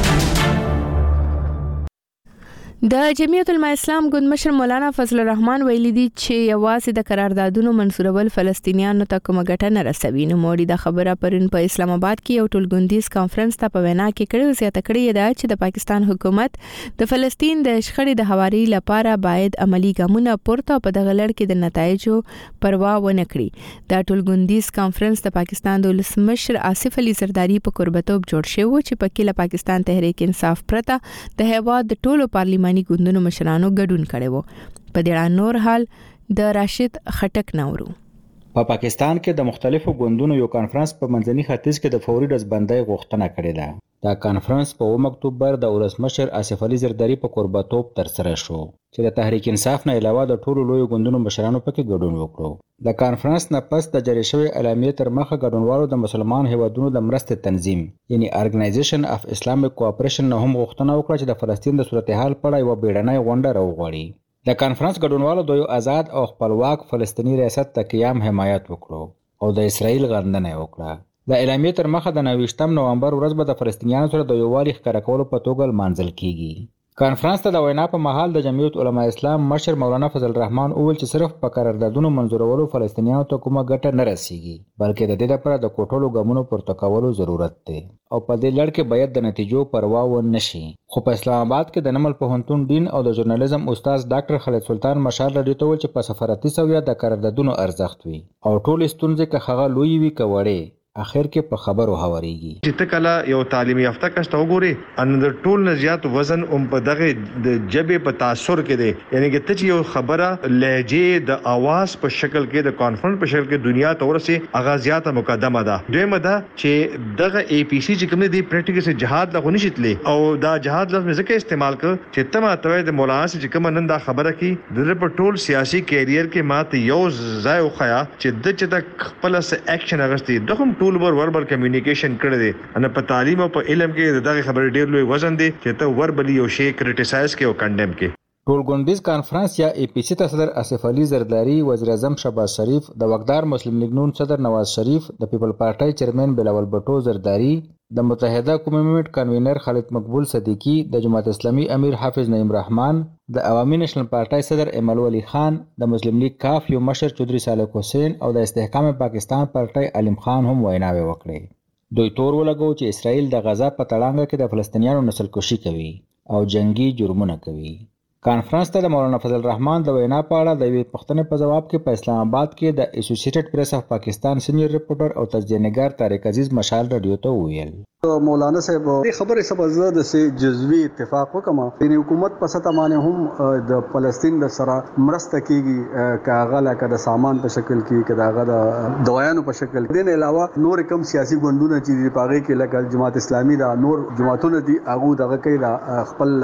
د جمعیت العلماء اسلام ګوند مشر مولانا فضل الرحمن ویلي دي چې یوازې د قراردادونو منسوبول فلسطینیانو ته کومه ګټه نه رسوي. نو موړي د خبره پرون په اسلام آباد کې یو ټولګوندیز کانفرنس ته په وینا کې کړي زیاته کړې ده چې د پاکستان حکومت د فلسطین د شخړې د هواري لپاره باید عملی ګامونه پورته په دغه لړ کې د نتایجو پروا ونه کړي. دا ټولګوندیز کانفرنس د پاکستان د ولسمشر آصف علي زرداری په قربتوب جوړ شوی و چې په کې له پاکستان تحریک انصاف پرته د هیواد د ټولو پارلیماني ګوندونو مشرانو ګډون کړي وو. په دې نور حال د راشد خټک نورو په پا پاکستان کې د مختلفو ګوندونو یو کانفرنس په منځني ختیځ کې د فوري ډزبندۍ غوښتنه کړې ده. دا کانفرنس په اووم اکتوبر د ولسمشر آصف علي زرداری په قربتوب ترسره شو چې د تحریک انصاف نه علاوه د ټولو لوی ګوندونو مشرانو پکې ګډون وکړو. د کانفرنس نه پس د جری شوی اعلامیې تر مخه ګډونوالو د مسلمان هیوادونو د مرستې تنظیم یعنی ارګنایزیشن اف اسلامیک کوآپریشن نه هم غوښتنه وکړه چې د فلسطین د صورتحال په اړه یو بیړنۍ غونډه راوغواړي. د کانفرنس ګډونوالو د یو آزاد او خپلواک فلسطیني ریاست ته قیام حمایت وکړو او د اسرائیل غندنه وکړه. د اعلامیې تر مخه د نویشتم نومبر ورځ به د فلسطینیانو سره د یووالي ښکاره کولو په توګه لمانځل کیږي. کانفرنس ته د وینا په مهال د جمعیت علماء اسلام مشر مولانا فضل الرحمن وویل چې صرف په قراردادونو منظورولو فلسطینیانو ته کومه ګټه نه رسیږي بلکې د دې لپاره د کوټولو ګامونو پورته کولو ضرورت دی او په دې لړ کې باید د نتیجو پروا ونه شي. خو په اسلام آباد کې د نمل پوهنتون ډین او د ژورنالیزم استاد ډاکټر خالد سلطان مشال راډیو ته وویل چې په سفارتي سویه د قراردادونو ارزښت وي او ټول ستونزې که هغه لوی وي که وړې اخر کې په خبرو هواريږي. چې ته کله یو تعلیمي یافته کس ته وګوري ان د ټول نه زیات وزن هم په دغه د جبې په تاثر کې دی یعنی چې ته یو خبره لهجه د आवाज په شکل کې د کانفرنس په شکل کې دنیا ته ورسي هغه زیاته مقدمه ده. دویمه ده چې دغه ای پی سی چې کوم دی پریکټیکل سره جهاد لا غونی شتلی او دا جهاد لفظ ځکه استعمال ک چې تمه توې د مولانا چې کوم نن دا خبره کی د په ټول سیاسي کیریئر کې ماته یو ځای وخیا چې د چې د خپل سره اکشن اغستی دغه ټول ور وربل کمیونیکیشن کړی دی ان په تعلیم او په علم کې دغه خبرې ډېر لوی وزن دی چې ته وربلی یو شی کریټیسایز کې او کنډم کې. ټولګوندیز کانفرنس یا ای پی سی ته صدر آصف علي زرداری، وزیر اعظم شهباز شریف، د وقدار مسلم لیگ نون صدر نواز شریف، د پیپل پارټي چیرمن بلاول بټو زرداری، د متحده قومي موومېنټ کنوینر خالد مقبول صدیقی، د جماعت اسلامي امیر حافظ نعیم رحمان، د عوامي نېشنل پارټي صدر ایمل ولی خان، د مسلم لیگ کاف یو مشر چودري صالح حسین او د استحکام پاکستان پارټي علیم خان هم ویناوي وکړي. دوی تور ولګو چې اسرائیل د غزا په تړانګه کې د فلسطینیانو نسل کشي کوي او جنگي جرمونه کوي. کانفرنس ته د مولانا فضل الرحمن د وینا په اړه د یوې پوښتنې په جواب کې په اسلام آباد کې د اسوسییټډ پریس اف پاکستان سینیئر ریپورټر او تجزیه نگار طارق عزیز مشال رادیو ته وویل مولانا صاحب دې خبرې سبا د سي جزوي اتفاق وکما د حکومت په سطح باندې هم د فلسطین د سره مرسته کیږي کاغه لکه د سامان په شکل کې کداغه د دوايانو په شکل کې. د علاوه نور کم سیاسي ګوندونه چې په هغه کې لکه جماعت اسلامي دا نور جماعتونه دي هغه دغه کوي د خپل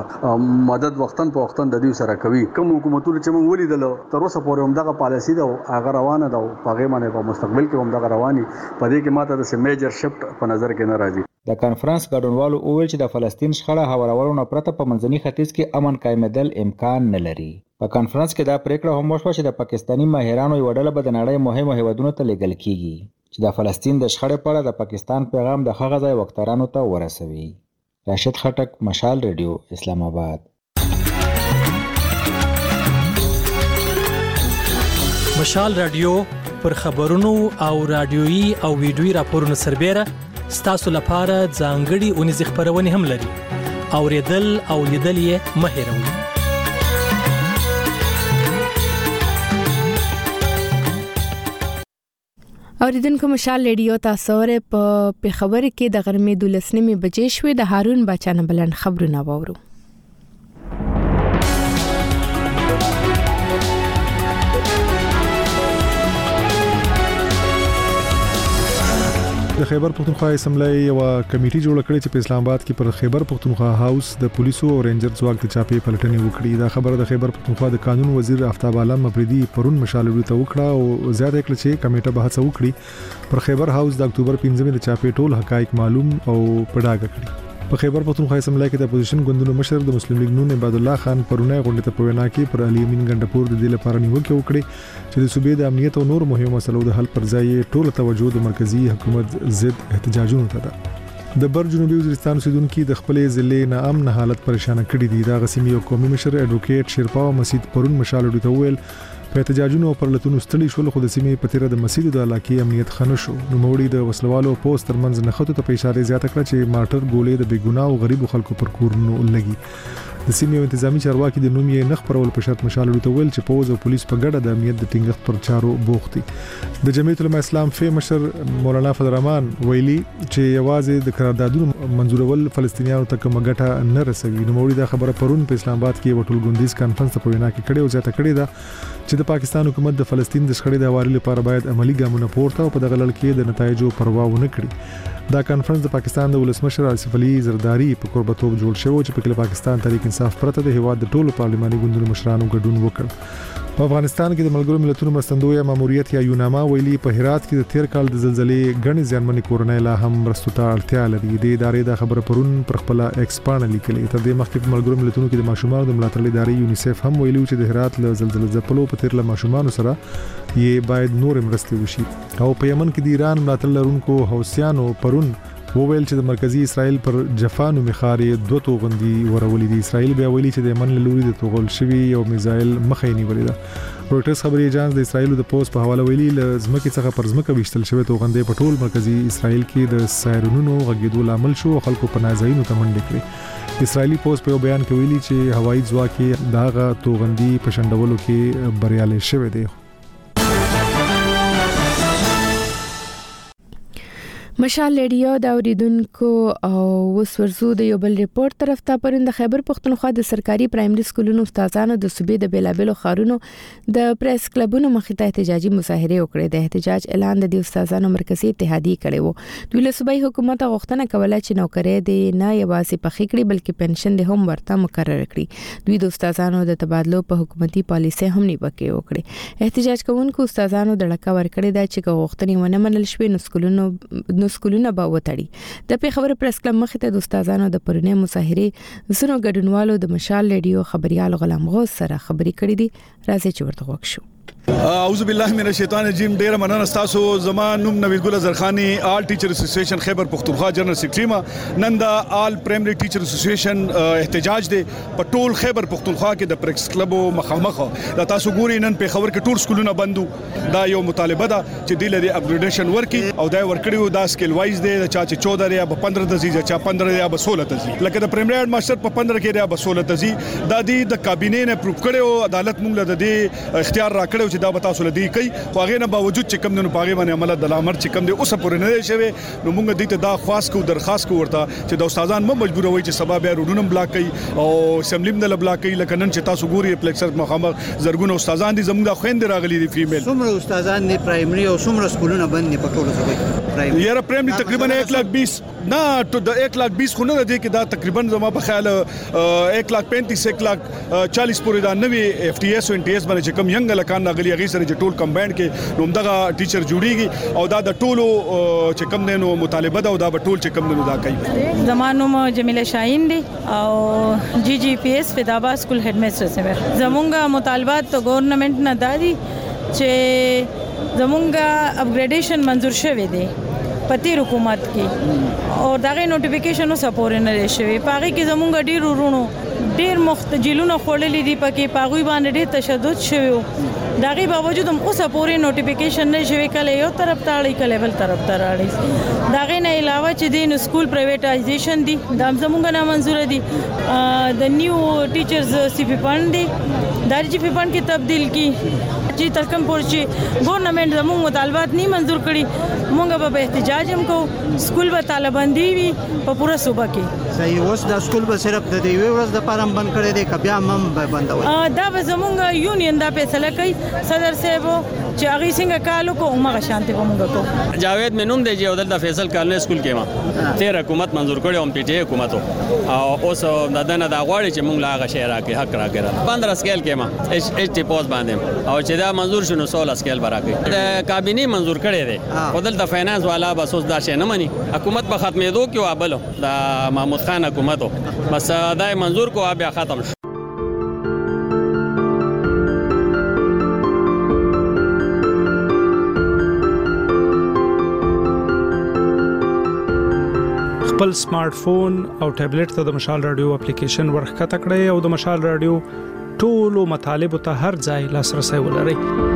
مدد وختن په وختن د دې سره کوي. کوم حکومتونه چې موږ ولیدل تر اوسه پورې هم دغه پالیسي دا هغه روانه ده او هغه باندې په مستقبل کې هم دغه رواني په دې کې ماته د میجر شفت په نظر کې نه راځي. د کانفرنس ګډونوالو وویل چې د فلسطین شخړه هوارولو نه پرته په منځني ختیځ کې امن قائمېدل امکان نه لري. په کانفرنس کې دا پریکړه هم وشوه چې د پاکستاني ماهرانو یوه ډله به د نړۍ مهمو هیوادونو ته لیږل کیږي چې د فلسطین د شخړې په اړه د پاکستان پیغام د هغه ځای وکتارانو ته ورسوي. راشد خټک، مشال ریډیو، اسلام آباد. مشال رادیو پر خبرونو او رادیويي او ویډیويي راپورونو سربېره ستاسو لپاره ځانګړي اونیزې خبرونه هم لري. اوریدل او لیدل یې مه هېروئ. اوریدونکو مشال ریډیو تاسو ور په خبر کې د غرمې دولسنیمه بجې شوې د هارون بچا نه بلند خبرونه وورو. د خیبر پختونخوا اسمبلی یو کمیټي جوړ کړې چې په اسلام آباد کې پر خیبر پختونخوا هاوس د پولیسو او رینجر ځواک د چاپی پلټنې وکړي. دا خبره د خیبر پختونخوا د قانون وزیر آفتاب عالم مفریدي پرون مشالوي ته وکړه او زیاته کړ چې کمیټه به هڅه وکړي پر خیبر هاوس د اکتوبر پنځمه د چاپی ټول حقایق معلوم او پډاګه کړي. په خیبر پختونخوا اسمبلی کې د اپوزیشن ګوندونو مشر د مسلم لیگ نون عبد الله خان پرونه غونډه ته په وینا کې پر علي امین ګندپور د دې لپاره نیوکه وکړي چې د صوبې د امنیت او نور مهمو مسلو د حل پر ځای ټول توجه د مرکزی حکومت ضد احتجاجونو ته ده. د بر جنوبي وزیرستان اوسیدونکو د خپلې ضلع نه امن حالت پریشان کړي دي. دا غسیمي او قومي مشر اډوکیټ شیرپا مسجد پرون مشالوي ته ویل په احتجاجونو پر لتون ستړي شول خو د سیمې په تیره د مسجد د علاقې امنیت خنه شو. نو موړي د وسلوالو پوسټ ترمنځ نخته ته په اشاره زیاته کړ چې مارټر ګولې د بیګناه او غریب خلکو پر کورونو لګي. د سیمې انتظامی چارواکي د نوم یې نخ پرول په شرط مشالوي ته ویل چې پوز او پولیس په ګډه د امنیت د ټینګښت پر چارو بوخت دي. د جمعیت العلماء اسلام فی مشر مولانا فضل الرحمن ویلي چې یوازې د قراردادونو منزورول فلسطینیانو ته کومه ګټه نه رسوي. نو موړي دا خبره پرون په اسلام آباد کې وټول ګوندیز کانفرنس ته په وینا کې کړي او ځاته کړي دا چې د پاکستان حکومت د فلسطین د شخړې د حوالې لپاره باید عملی ګامونه پورته او په دغه لړ کې د نتایجو پروا ونه کړي. دا کانفرنس د پاکستان د ولسمشر آصف علي زرداری په قربتوب جوړ شوی چې په کې پاکستان تحریک انصاف پرته د هیواد د ټولو پارلماني ګوندونو مشرانو ګډون وکړ. په افغانستان کې د ملګرو ملتونو مرستندوی ماموریت یا یوناما ویلي په هرات کې د تیر کال د زلزلې غني ځانمنې کورنۍ لا هم مرستو ته اړتیا لري. د ادارې د خبره پرون پر خپل ایکس باندې لیکلې. تر دې مخکې په ملګرو ملتونو کې د ماشومان د ملاتړ ادارې یونیسف هم ویلي چې د هرات له زلزلې ځپلو په تیر له ماشومان سره یې باید نور مرستې وشي. او په یمن کې د ایران ملاتړ لرونکو حوثیانو پرون وویل چې د مرکزی اسرائیل پر جفانو مخاري دوه توغندي ورولې دي. اسرائیل بیا ویلي چې د یمن له لوري د توغل شوی یو میزایل مخې نیولې ده. رويټرز خبري ایجنس د اسرائیل د پوسټ په حواله ویلي ل زمکه څخه پر زمکه وشتل شوی توغندي په ټول مرکزی اسرائیل کې د سایرونونو غږیدو لامل شو او خلکو په نازعینو ته منډه کړې. اسرائیلی پوسټ په بیان کې ویلي چې هوایي ځواک یې داغه توغندي په شندولو کې بریالي شوی دی. مشال ریډیو دا اوریدونکو او وسورزو د یو بل ریپورت طرف ته پرند خیبر پختونخوا د سرکاري پرایمري سکولونو استادانو د صوبې د بیلابلو خارونو د پریس کلبونو مخې ته احتجاجي مظاهره وکړه. د احتجاج اعلان د استادانو مرکزی اتحادیه کړی وو. دوی له صوبایي حکومت غوښتنه کوله چې نوکرۍ د نه یوازې په خېکړي بلکې پنشن د هم ورته مقرر کړي. دوی د استادانو د تبادلو په حکومتي پالیسي هم نیوکه وکړه. احتجاج کوونکو استادانو د لکه ورکړې د چې غوښتنې ونه منل شوې نو سکولونو سکولونه به وتړي. د پیښور پریس کلب مخې ته د استادانو د پرونی مظاهره زنو ګډونوالو د مشال ریډیو خبريال غلام غوث سره خبري کړې دي. راځي چې ورته وښو. اعوذ بالله من الشیطان الرجیم. ډیر مننه تاسو. زمان نوم نوید ګل زرخانی آل ټیچر اسوسییشن خیبر پختونخوا جنرال سیکریټری ما نن د آل پرایمری ټیچر اسوسییشن احتجاج دی په ټول خیبر پختونخوا کې د پریس کلب مخامخ د تاسو ګوري نن په خبر کې ټول سکولونه بندو. دا یو مطالبه ده چې د لري اپګریډیشن ورکي او دا ورکړیو دا سکیل وایز دی چا چې چودہ یا پندرہ تزي چا پندرہ یا سولہ تزي لکه د پرایمری هډ ماستر په پندرہ کې یا سولہ تزي دا د کابینې نه پروف کړو عدالت موږ له دې اختیار راکړو چې دا تاسو لدی کوي خو هغه نه باوجود چې کم نه پاغه باندې عمل د لامر چې کم دی اوسه پورې نه شوی. نو موږ دې ته دا خاص کو درخواست کو ورته چې د استادان مو مجبور وي چې سبب یا روډونم بلاک کوي او اسمبلی نه بلاک کوي لکه نن چې تاسو ګوري پلیکسر مخامخ زرګونه استادان دي زموږ خويند راغلي دي فیمیل څومره استادان نه پرایمري او څومره سکولونه بند نه پټول شوی پرایمري یاره پرایمري تقریبا ایک لاکھ بیس نه ټو د ایک لاکھ بیس خونه دي کې دا تقریبا زما په خیال ایک لاکھ پینتیس ایک لاکھ چالیس پورې دا نوې اف ټي ایس او ان ټي ایس باندې چې کم ینګ لکان راغلي هغه سره چې ټول کمباین کې نو دغه ټیچر جوړیږي او دا د ټولو چې کم نه نو مطالبه دا او دا ټول چې کم نه دا کوي. زمانو ما جمیله شاهین دي او جی جی پی ایس فدابا سکول هډ ماستر سره زمونږه مطالبات ته ګورنمنت نه دادي چې زمونږه اپګریډیشن منزور شوه دي پتی حکومت کې او دغه نوټیفیکیشن سپور نه لشي پاره کې زمونږ ډیر ورونو ډیر مختجلونه خوللې دي پکې پاغوي باندې ډیر تشدد شوی دا غي باوجود هم اوسه پورې نوټیفیکیشن نه شوی کله یو طرف ته اړي کله بل طرف ته اړي دا غي نه علاوه چې دین سکول پرایویټایزیشن دي دا زمونږ نه منزور دي د نیو ټیچرز سی پی فند دي دا جی پی فند کې تبدیل کی چې ترکم پورچی ګورنمنت زموږ مطالبات نه منزور کړي مونږ به احتجاج هم کو سکول به طالباندی وي په پوره صوبه کې صحیح اوس د سکول به صرف د دې ورځ د پاره بند کړي دي کبیا هم بندوي دا به زموږ یونین دا فیصله کوي صدر صاحب چې هغه څنګه کالو کو عمر شانتي کومګه کو جاوید مینوم دی چې ودل د فیصل کالنه سکول کې ما تیر حکومت منزور کړي هم پی ټی حکومت او اوس د دنه د غواړي چې مونږ لاغه شهر کې حق راګره پندرہ سکیل کې ما ایچ ایچ ټی پوز باندې او چې دا منزور شنو سولہ سکیل براکې د کابینه منزور کړي دي ودل د فینانس والا بس اوس دا شي نه مني حکومت په ختمېدو کې وابلو د محمود خان حکومت بس دا منزور کو بیا ختم شو خپل سمارټ فون او ټابلیټ ته د مشال رادیو اپلیکیشن ورخته کړئ او د مشال رادیو ټولو مطالب ته هر ځای لاسرسي ولرئ.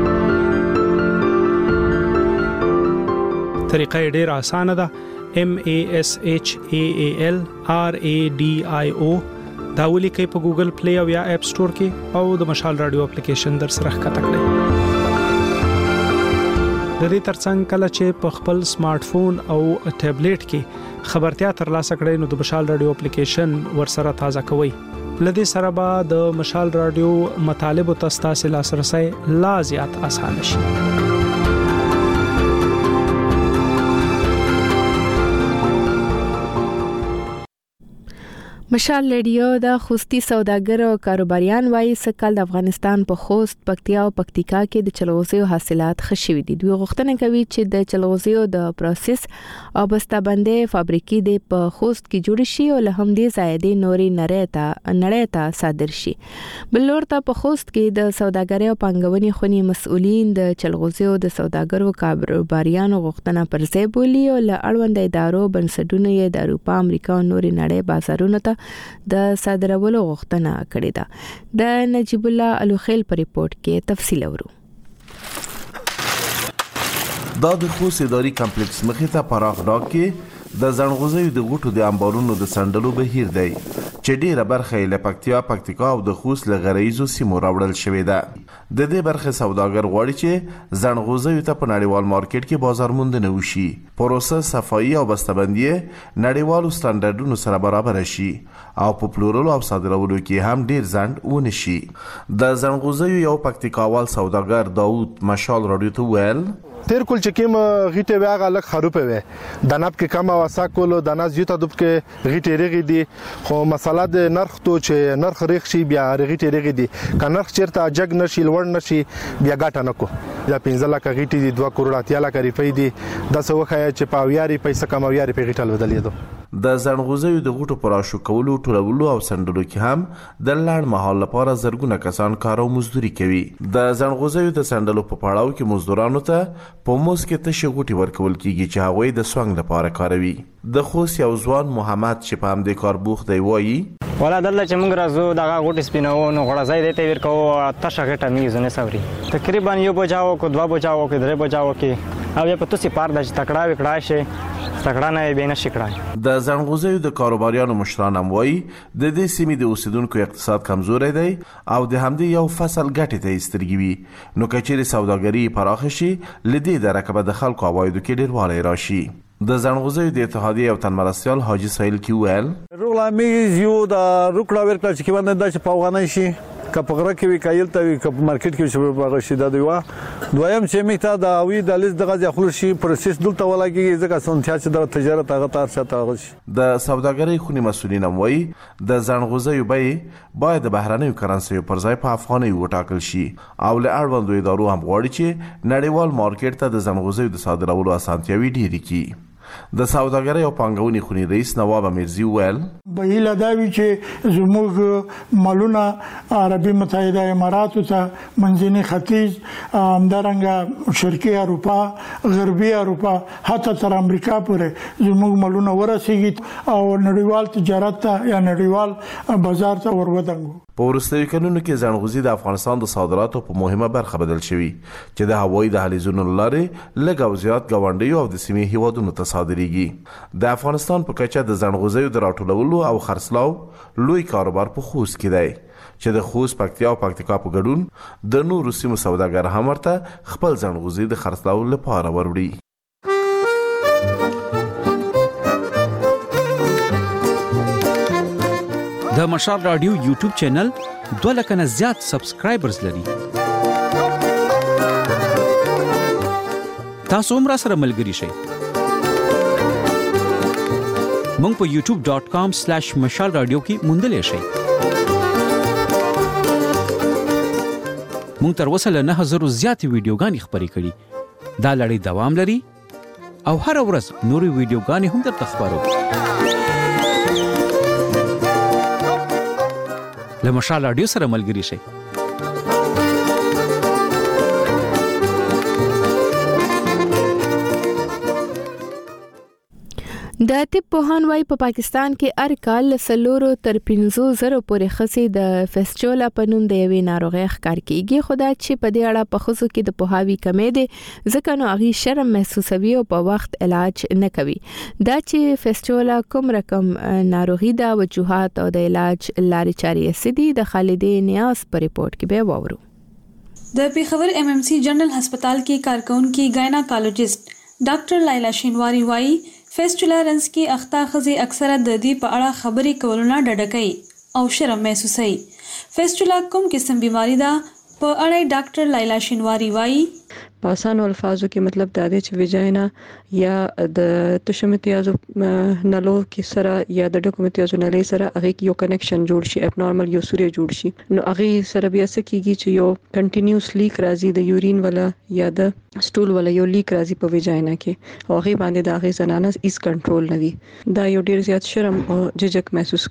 طریقه ډیره اسانه ده. M A S H A A L R A D I O دا ولیکئ په ګوګل پلی او یا اپ سٹور کې او د مشال رادیو اپلیکیشن در سره ښکته کړئ. د دې ترڅنګ کله چې په خپل سمارټ فون او ټابلیټ کې خبرتیا ترلاسه کړئ نو د مشال رادیو اپلیکیشن ورسره تازه کوئ. لدې سره به د مشال رادیو مطالب او تاسو لاسرسي لا زیات اسانه شي. مشال رادیو د خوستي سوداګر او کاروباریان وایي سکل د افغانستان په خوست، پکتیا او پکتیکا کې د چلغوزیو حاصلات خشوي دي. دوی غوښتنه کوي چې د چلغوزیو د پروسس او بسته‌بندۍ فابریکې د په خوست کې جوړ شي او له همدې ځای نوري نړۍ ته نړۍ ته صادر شي. بلور ته په خوست کې د سوداګرۍ او پنګونې خونی مسؤلین د چلغوزیو د سوداګرو کاروباریانو غوښتنه پر ځای بولی او له اړوند ادارو بنسټونو یې د اروپا، امریکا او نوري نړۍ بازارونو ته د صادرولو غوښتنه کړې ده. د نجیب الله الوخیل په ریپورت کې تفصیل ورو. دا د خوست اداري کمپلیکس مخې ته پراخ ډاګ کې د زنغوزیو د غوټو د انبارونو د سندلو بهیر دی چې ډیره برخه یې له پکتیا، پکتیکا او د خوست له غرایزو سیمو راوړل شوې ده. د دې برخه سوداګر غواړي چې زنغوزیو ته په نړیوال مارکیټ کې بازار موندنه وشي، پروسس، صفایي او بسته‌بندي نړیوالو سټانډرډونو سره برابر شي او په پلورلو او صادرولو کې هم ډیر ځنډ ونه شي. د زنغوزیو یو پکتیکاوال سوداګر داوود مشال رادیو ته ویل تیر کول چې کوم غیټه واغه لک خروپه وي د نب کې کم واسا کولو د ناز یو ته دب کې غیټه ریغي دي خو مسله د نرخ تو چې نرخ ریخ شي بیا غیټه ریغي دي ک نرخ چیرته جګ نشي لوړ نشي بیا ګټه نکو دا پنځه لک غیټه دي دوه کروڑ اتیا لک ریپې دي د سوخه چې پاویاري پیسې کمویاري په غیټل بدلېدو. د زنغوزیو د غوټو پراشو کولو، ټولولو او سندلو کې هم د لړ مهال لپاره زرګونه کسان کار او مزدوري کوي. د زنغوزیو د سندلو په پړاو کې مزدورانو ته په موس کې تشه غوټي ورکول کیږي چې هغوی د سوانګ لپاره کاروي. د خوست یو ځوان محمد چې په همدې کار بوخت دی وایي ولا دلته چې موږ راځو دغه غوټي سپینو نو غړځای دی ته ورکو تشه غټه میږي زنه سوري تقریبا یو بجاو کو دوه بجاو کو درې بجاو کې او یا په توسي پار د تکړه وکړای شي تکړه نه به نه شکړای. د زنغوزیو د کاروباریانو مشران هم وایي د دې سیمې د اوسیدونکو اقتصاد کمزوري دی او د همدې یو فصل ګټې ته سترګې وي نو کچېرې سوداګري پراخه شي لدې د رقابت د خلکو عوایدو کې ډیروالی راشي. د زنغوزیو د اتحادیې او تنمرستیال حاجی سهیل کی ویل روغلامیز یو د روکړه ورکړه چې باندې د چې پاوغانه شي کپغره کې وی کایل ته وی کپ مارکیټ کې چې په غشي د دیوا دویم چې میته د اوی د لیز دغه ځخل شي پروسس دلته ولګي ځکه سنتیا چې د تجارت هغه تار شته غشي. د سوداګرۍ خونی مسؤلین هم وایي د زنغوزیو بیې باید د بهرنیو کرنسیو پر ځای په افغاني وټاکل شي او له اړوندو ادارو هم غواړي چې نړیوال مارکیټ ته د زنغوزیو د صادرولو اسانتیاوي ډیرې کړي. د سوداګرۍ او پانګونې خونی رئیس نواب امیرزی ویل بهیله دا وی چې زموږ مالونه عربي متحده امارات ته منځني ختیځ همدارنګه شرقي اروپا غربي اروپا حتی تر امریکا پورې زموږ مالونه ورسیږي او نړیوال تجارت ته یا نړیوال بازار ته ورودنګو. په وروستیو کلونو کې ځانغوزي د افغانستان د صادراتو په مهمه برخه بدل شوی چې د هوایي دهلیزونو لارې لږ او زیات ګاونډیو او د سیمې هیوادونو ته صادریږي. د افغانستان په کچه د ځانغوزیو د راټولولو او خرڅلاو لوی کاروبار په خوست کې دی چې د خوست، پکتیا او پکتیکا په ګډون د نورو سیمو سوداګر هم ورته خپل ځانغوزي د خرڅلاو لپاره وروړي. د مشال رادیو یوټیوب چینل دوه لکه نه زیات سبسکرایبرز لري. تاسو هم را سره ملګري شئ. مونږ په یوټیوب ډاٹ کام سلیش مشال رادیو کې موندلې شئ. مونږ تر اوسه له نه هزارو زیاتې ویډیوګانې خپرې کړي. دا لړۍ دوام لري او هر ورځ نورې ویډیوګانې هم درته خپروو. له مشال رادیو سره ملګري شئ. د طب پوهان وايي په پاکستان کې هر کال سلورو تر پنځو زرو پورې خسي د فیسچولا په نوم د یوې ناروغۍ ښکار کیږي. خو دا چې په دې اړه په خصوص کې د پوهاوی کمی دی ځکه نو هغه شرم محسوسوي او په وخت علاج نه کوي. دا چې فیسچولا کوم رقم ناروغي ده، وجوهات او د علاج لارې چارې سدي د خالدې نیاز په ریپورت کې به وورو. د پیښور ایم ایم سی جنرال هسپتال کې کارکونکي گایناکالوجست ډاکټر لایلا شینواری وايي فیسچولا رنز کې اخته خزي اکثره د دې په اړه خبرې کولونه ډډه کوي او شرم محسوسوي. فیسچولا کوم قسم بیماری ده په اړه ډاکټر لایلا شینواری وايي په اسانو الفاظو کې مطلب دا دی چې ویجاینا یا د تشمتیازو نلو کې سره یا د ډوکومنتیازو نلې سره هغه یو کنیکشن جوړ شي، ابنورمال یو سوري جوړ شي، نو هغه سره بیا څه کیږي چې یو کنټینیوس لیک راځي د یورین ولا یا د سټول ولا یو لیک راځي په ویجاینا کې او هغه باندې د هغه زنانه ایز کنټرول نه وي. دا یو ډیر زیات شرم او ججک محسوس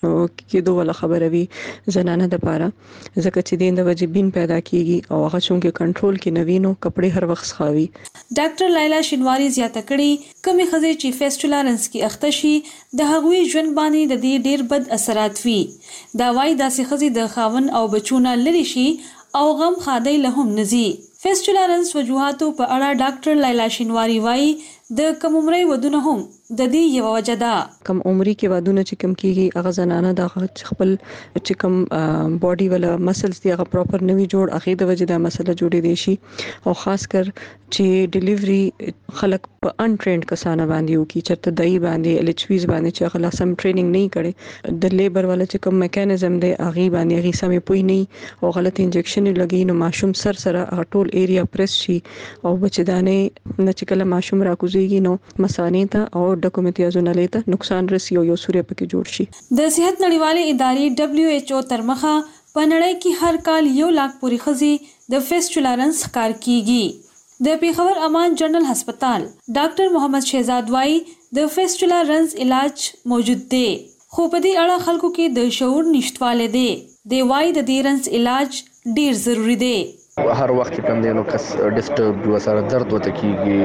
کېدو ولا خبره وي زنانه د پاره ځکه چې د وجبین پیدا کیږي او هغه څنګه کنټرول کې نوینو کپڑے هر وخت خاوي. ډاکټر لایلا شینواری زیاته کړي کمی خزي چې فیسچولا رنز کې اخته شي د هغوی ژوند باندې د دې ډیر بد اثرات وي. دا وايي داسې خزي د خاون او بچونه لري شي او غم خادي له هم نزي. فیسچولا رنز وجوهاتو په اړه ډاکټر لایلا شینواری وايي د کم عمرې ودونه هم د دې یو وجه ده. کم عمرې کې ودونه چې کم کیږي هغه زنانه د خپل چې کم باډي ولا مسلز دی هغه پراپر نوي جوړ هغه د وجه د مسله جوړې دي شي او خاص کر چې ډیلیوري خلک په ان ټرینډ کسانه باندې یو کی چرته دای باندې ال ایچ ویز باندې چې هغه سم ټریننګ نه کړي د لیبر ولا چې کوم میکانیزم دی هغه باندې هغه سمې پوي نه او غلط انجکشن لګي نو ماشوم سر سره ټول ایریا پریس شي او بچدانه نه چې کله ماشوم راکوزيږي نو مسانې ته او ډاکومنټیازو نه لیته نقصان رسي او یو سوري پکې جوړ شي. د صحت نړیوالې ادارې دبليو ایچ او تر مخه په نړۍ کې هر کال یو لاک پورې خزي د فیسچولا رنز ښکار کیږي. د پیښور امان جنرال هسپتال ډاکټر محمد شهزاد وايي د فیسچولا رنز علاج موجود دی خو په دې اړه خلکو کې د شعور نشټواله دی. دی وايي د دې رنز علاج ډیر ضروری دی. هر وخت کم دی نو کس ډیسټرب و سره درد وته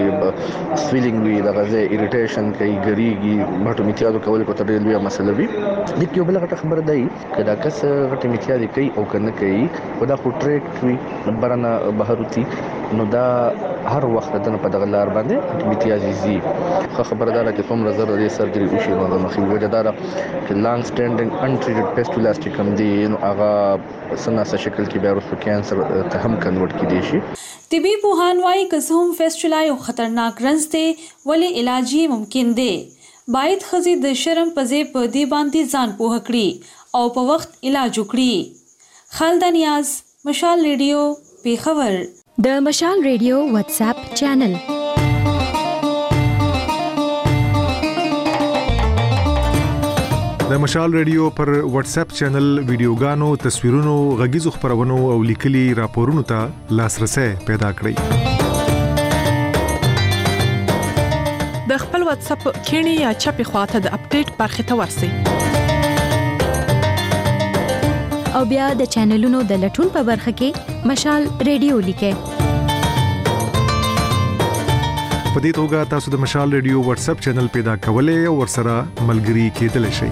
کیږي، سویلینګ وی د غزه اریټیشن کوي، ګریږي، مټو میتیازو کول کو تر ډیلوي مسله وي. د کیو بل غټه خبره دی کدا کس غټه میتیازي کوي او کنه کوي خدا خو ټریک وي برنه بهروتی نو دا هر وخت دنه په دغه لار باندې میتیازي زی خو خبردار چې کوم رزر د سرجری وشي نو د مخې وجدار چې لانګ سټانډینګ انټریټډ پیسټولاس چې کم دی نو هغه سناسه شکل کې بیا ورسره کانسر ته هم کنورټ کیدی شي. طبي پوهان وايي قسم فیسچولا یو خطرناک رنز دی ولې علاج یې ممکن دی. باید خزي د شرم پځې په دی باندې ځان پوه کړي او په وخت علاج وکړي. خالد نیاز، مشال ریډیو، پیښور. د مشال ریډیو واتس اپ چینل د مشال ریډیو پر واتس اپ چینل ویډیوګانو، تصویرونو، غږیزو خبرونو او لیکلي راپورونو ته لاسرسي پیدا کړئ. د خپل واتس اپ کینی یا چپی خواته د اپډیټ برخه ته ورسی او بیا د چینلونو د لټون په برخه کې مشال ریډیو لیکه. په دې توګه تاسو د مشال ریډیو واتس اپ چینل پیدا کولای او ورسره ملګري کېدلی شئ.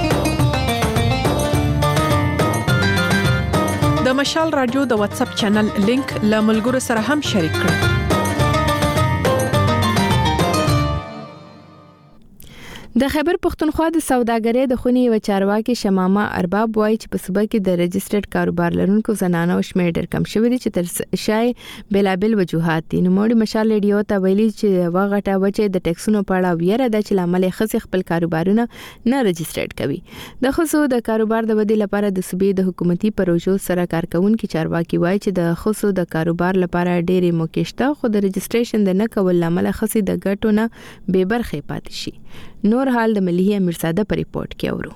د مشال رادیو د واتس اپ چینل لینک له ملګرو سره هم شریک کړئ. د خیبر پښتونخوا د سوداګرۍ د خونی و چارواکي شمامه ارباب وایي چې په صوبه کې د رجسټرډ کاروبار لرونکو زنانو شمېر ډېر کم شوی دی چې تر شای بلابل وجوهات دي. نو موږ مشال ریډیو ته ویلي چې واغټه وچه د ټیکسونو په اړه ویره ده چې لامل خص خپل کاروبارونه نه رجسټرډ کوي. د خصو د کاروبار د ودی لپاره د صوبې د حکومتي پروژو سره کارکونکو چارواکي وایي چې د خصو د کاروبار لپاره ډېرې موکشته خو د رجسټریشن د نه کول لامل خصي د ګټو نه بې برخې پاتې شي. نور حال د ملي امیر ساده په ریپورت کې اورو.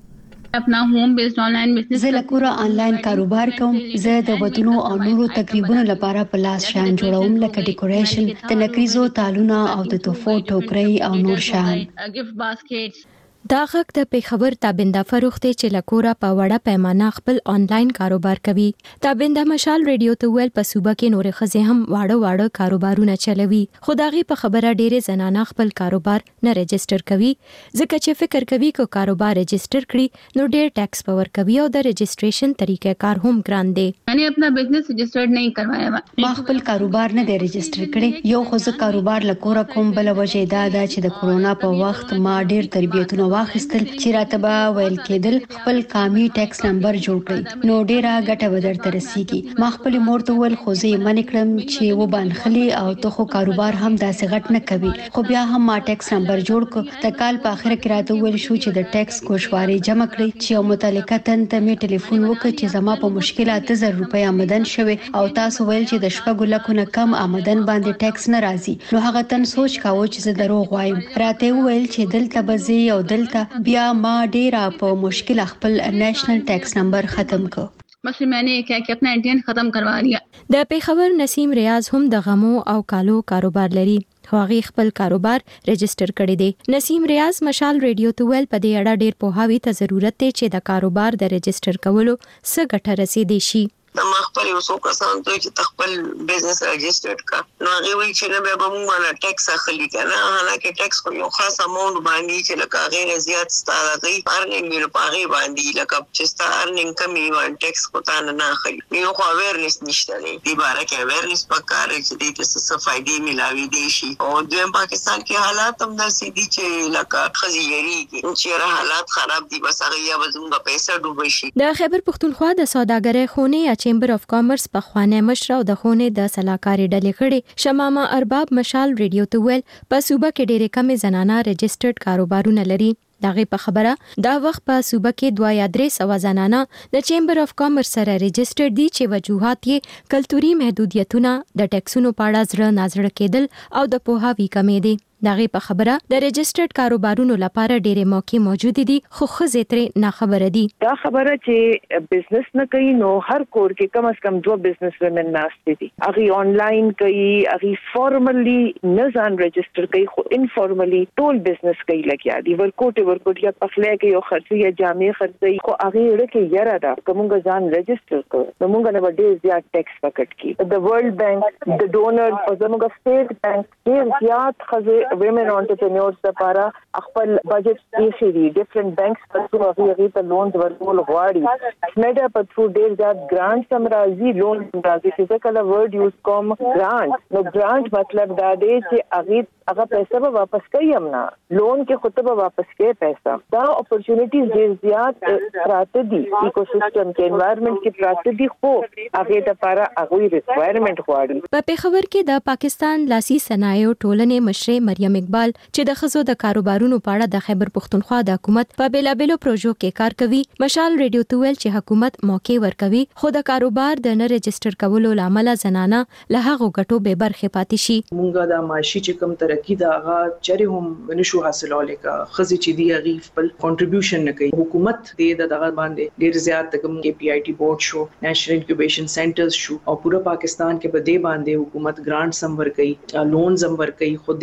اپنا ہوم بیسډ آنلاین بزنس زه لکوره آنلاین کاروبار کوم. زه د ودونو او نورو تقریبونو لپاره پلاس شان جوړوم لکه ډیکوریشن، د نکریزو تالونه او د توفو ټوکرۍ او نور شان. گیفت باسکټس دا غږ د پیښور تابنده فروخته چې لکوره په وړه پیمانه خپل آنلاین کاروبار کوي. تابنده مشال ریډیو ته ویل په صوبه کې نور خزه هم واړه واړه کاروبارونه چلوي. خدایي په خبره ډېرې زنانه خپل کاروبار نه رجسټر کوي ځکه چې فکر کوي کو کاروبار رجسټر کړي نو ډېر ټیکس پور کوي او د رجسټریشن طریقې کار هم ګران دی. یعنی خپل بزنس رجسټرډ نه کروایا ما خپل کاروبار نه دی رجسټر کړي. یو خو زه کاروبار لکوره کوم بل وجه دا ده چې د کورونا په وخت ما ډېر تربیتونه واخیستل چې راته به ویل کېدل خپل قامي ټیکس نمبر جوړ کړئ نو ډیره ګټه به درته رسیږي. ما خپل مور ته ویل خو زه یې منې کړم چې و بانخلي او ته خو کاروبار هم داسې غټ نه کوي خو بیا هم ما ټیکس نمبر جوړ کړ. د کال په اخر کې راته ویل شو چې د ټیکس کوشواري جمع کړئ چې یو متعلقه تن ته مې ټلیفون وکړ چې زما په مشکل اته زره روپۍ آمدن شوی او تاسو ویل چې د شپږ لکو نه کم آمدن باندې ټیکس نه راځي. نو هغه تن سوچ کاوه چې زه دروغ وایم. راته ویل چې دلته بزي او دلته بیا ما ډیره په مشکل خپل نېشنل ټیکس نمبر ختم کړ. بس میں نے کیا کہ اپنا انٹین ختم کروا لیا. د پیښور نسیم ریاض هم د غمو او کالو کاروبار لري. هغه خپل کاروبار رجسټر کړی دی. نسیم ریاض مشال ریډیو ته ویل په دې اړه ډیر پوهاوی ته ضرورت دی چې د کاروبار د رجسټر کولو څه ګټه رسیدي شي. د ما خپل یو څو کسان ته چې خپل بزنس رجسټرډ کا نو هغه وی چې نه به موږ باندې ټیکس اخلي کنه حالکه ټیکس خو یو خاص اماونټ باندې چې لکه غیر زیات ستاره غي ارننګ مې په هغه باندې لکه چې ستاره ارننګ کمی باندې ټیکس کو تا نه اخلي. یو خو اویرنس نشته نه دی باره کې اویرنس پکاره چې دې څه څه فائدې ملاوي دي شي او د پاکستان کې حالات هم داسې دي چې لکه خزيري کې چې حالات خراب دي بس هغه یا زموږ پیسې ډوبې شي. د خیبر پښتونخوا د سوداګرۍ خونې یا چیمبر اف کامرس په خوانه مشر او د خونې د سلاکاري ډلې خړې شمامه ارباب مشال ریډیو ته ویل په صوبه کې ډېرې کمې زنانه رجسټرډ کاروبارونه لري. دغه په خبره دا وخت په صوبه کې دوه یا درې سوه زنانه د چیمبر اف کامرس سره رجسټرډ دي چې وجوهات یې کلتوري محدودیتونه د ټیکسونو په اړه زړه نازړه کېدل او د پوهاوي کمی دي. دغه په خبره د رجسټرډ کاروبارونو لپاره ډېرې موقع موجود دي خو خزه ترې نه خبره دي. دا خبره چې بزنس نه کوي نو هر کور کې کم از کم دوه بزنس ومن ناشته دي. اغي آنلاین کوي اغي فارملی نه ځان رجسټر کوي خو انفارملی ټول بزنس کوي لګیا دي. ورکوټ ورکوټ یا پخله کې یو خرڅي یا جامې خرڅي خو اغي ورکه یره دا کومه ځان رجسټر کوي نو موږ نه ډېر زیات ټیکس پکټ کی. د ورلد بانک د ډونر او زموږ سټیټ بانک ډېر زیات خزه women entrepreneurs لپاره خپل بجټ یې شری ډیفرنٹ بانکس په څو هغه ته لون ورکول غواړي. سمیډا په څو ډیر زیات ګرانټ سم راځي لون راځي چې کله ورډ یوز کوم ګرانټ نو ګرانټ مطلب دا دی چې هغه هغه پیسې به واپس کوي هم نه لون کې خود به واپس کوي پیسې. دا اپورتونټیز ډیر زیات پراته دي ایکوسیستم کې انوایرنمنت کې پراته دي خو هغه لپاره هغه ریکوایرمنت غواړي. په پیښور کې د پاکستان لاسي صنایع ټولنې مشر مریم اقبال چې د خزو د کاروبارونو په اړه د خیبر پښتونخوا د حکومت په بیلابلو پروژو کې کار کوي مشال ریډیو ته ویل چې حکومت موقع ورکوي خو د کاروبار د نه رجسټر کولو لامل زنانه له هغه غټو به برخه پاتې شي. مونږه د معاشي چې کم ترقی دا هغه چره هم نشو حاصلولای کا خزي چې دی هغه خپل کنټریبیوشن نه کوي. حکومت دې د دغه باندې ډیر زیات تکم کې پی آی ټی بورډ شو نېشنل انکیوبیشن سنټرز شو او پورا پاکستان کې په دې باندې حکومت ګرانټ سم ور کوي لون سم ور کوي خو دې کې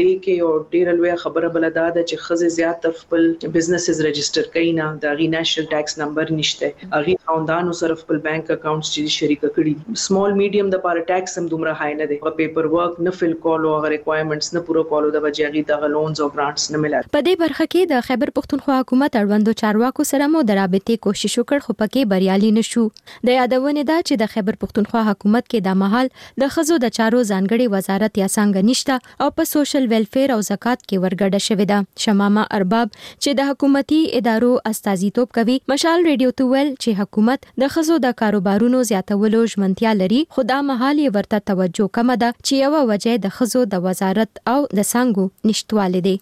یو ډیر لوی خبره بل دا ده چې خزه زیات تر خپل بزنسز ريجستر کینا د غي نېشنل ټیکس نمبر نشته اغي خوندانو سره خپل بانک اکاونټس چې شریک کړي سمال میډیم د پاره ټیکس هم دومره هاي نه دي او پیپر ورک نه فل کول او ریکوایرمنټس نه پوره کول د وجهي د لونز او گرانټس نه ملات. په دې برخه کې د خیبر پښتونخوا حکومت اړوندو چارواکو سره مو د رابطې کوشش وکړ خو پکې بریالي نشو. د یادونه ده چې د خیبر پښتونخوا حکومت کې د مهال د خزو د چارو ځانګړي وزارت یا څنګه نشته او په سوشل ویلفیر او زکات کې ورګډه شوې ده. شمامه ارباب چې د حکومتي ادارو استازیتوب کوي مشال ریډیو ته ویل چې حکومت د خزو د کاروبارونو زیاتولو ژمنتیا لري خو دا مهال یې ورته توجه کمه ده چې یو وجه د خزو د وزارت او د څنګه نشټواله دي.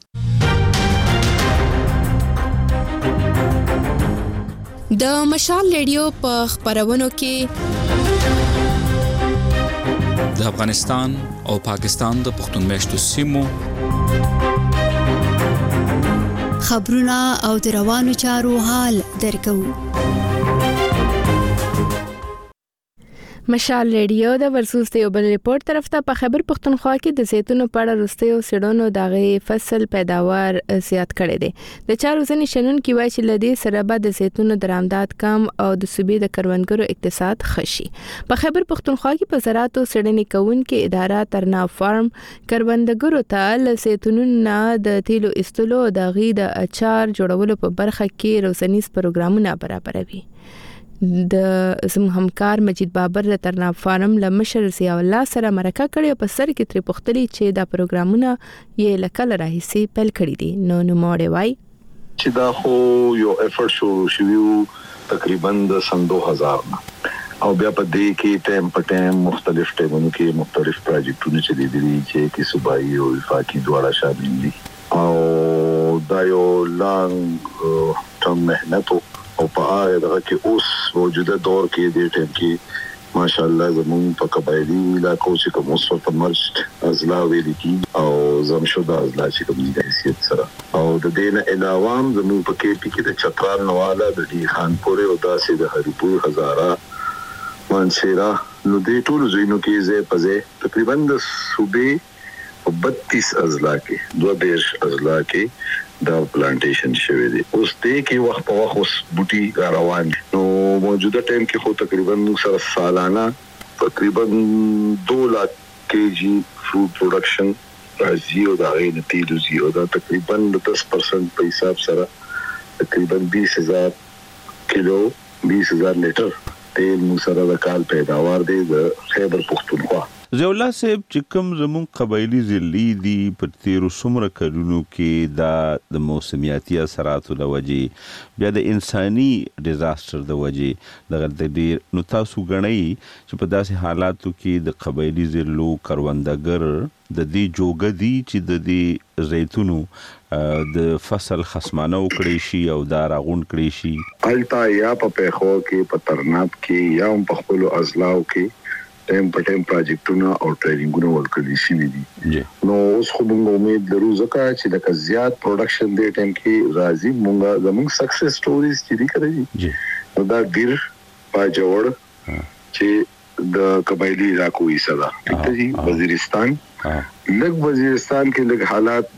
د مشال ریډیو په خبرونو کې د افغانستان او پاکستان د پښتون میشتو سیمو خبرونه او د روانو چارو حال درکو. مشال ریډیو د ورسوس ته یو بل ریپورت طرف ته په خیبر پښتونخوا کې د زیتونو په اړه رستیو سړونو دغه فصل پیداوار زیات کړي دي. د چارو ځنی شنن کې وایي چې لدی سره به د زیتونو درآمدات کم او د صوبې د کروندګرو اقتصاد خشي. په خیبر پښتونخوا کې په زراعت او سړنې کوونکې اداره ترنا فارم کروندګرو ته ل زیتونو نه د تیلو استلو د غي د اچار جوړولو په برخه کې روزنیز پروګرامونه برابروي. د زم همکار مجید بابر د ترنا فارم له مشر ضیاء الله سره مرکه کړې په سر کې تر پختلی چې دا پروګرامونه یې لکه راهسي پیل کړی دي. نو نو موړې وای چې دا خو یو افورت شروع شوی تقریبا د سن دو هزار او بیا په دې کې ټایم په ټایم مختلف ټیمونو کې مختلف پروجیکټونه چلی دي چې کې صوبایي او وفاقي دواړه شامل دي او دا یو لانګ ټرم مهنت او په هغه دغه کې اوس موجوده دور کې د ټیم کې ماشاءالله زمون په قبایلی علاقو چې کوم اوس په مرشد ازلا ویل کی او زمشوده ازلا چې کوم د حیثیت سره او د دین علاوه زمون په کې کې د چترال نواله د دی خانپور او داسې د هریپور هزاره مانسیرا نو د ټول زینو کې زه پځه تقریبا د صوبې بتیس ازلا کې دوه دیش ازلا کې دا پلانټیشن شوی دی. اوس دې کې وخت په وخت اوس بوټي روان نو موجوده ټایم کې خو تقریبا نو سره سالانه تقریبا دو لک کېجی فروټ پروډکشن راځي او دا غي نتیجه زی او دا تقریبا دس پرسنټ په حساب سره تقریبا بیس هزار کیلو بیس هزار لیټر تیل مو سره د کال پیداوار دی د خیبر پښتونخوا. ضیاء الله صاحب چې کوم زمون قبایلی ضلعي دي په تیرو څومره کلونو کې دا د موسمیاتي اثراتو د وجې بیا د انساني ډیزاستر د وجې دغه د ډیر نو تاسو غنئ چې په داسې حالاتو کې د قبایلی ضلعو کروندګر د دې جوګدي چې د دې زیتونو د فصل خصمانه وکړي شي او دا راغون کړي شي التا یا په پیخو کې په ترناب کې یا په خپل ازلاو کې ټایم په ټایم پروجیکټونه او ټریننګونه ورکړل شي دي. نو اوس خو موږ امید لرو ځکه چې د زیات پروډکشن دی ټایم کې راځي موږ زموږ سکسس سټوريز چې دي کړی نو دا ډیر پاجوړ چې د قبایلی علاقو یې صدا ټیک دی. وزیرستان لږ وزیرستان کې لږ حالات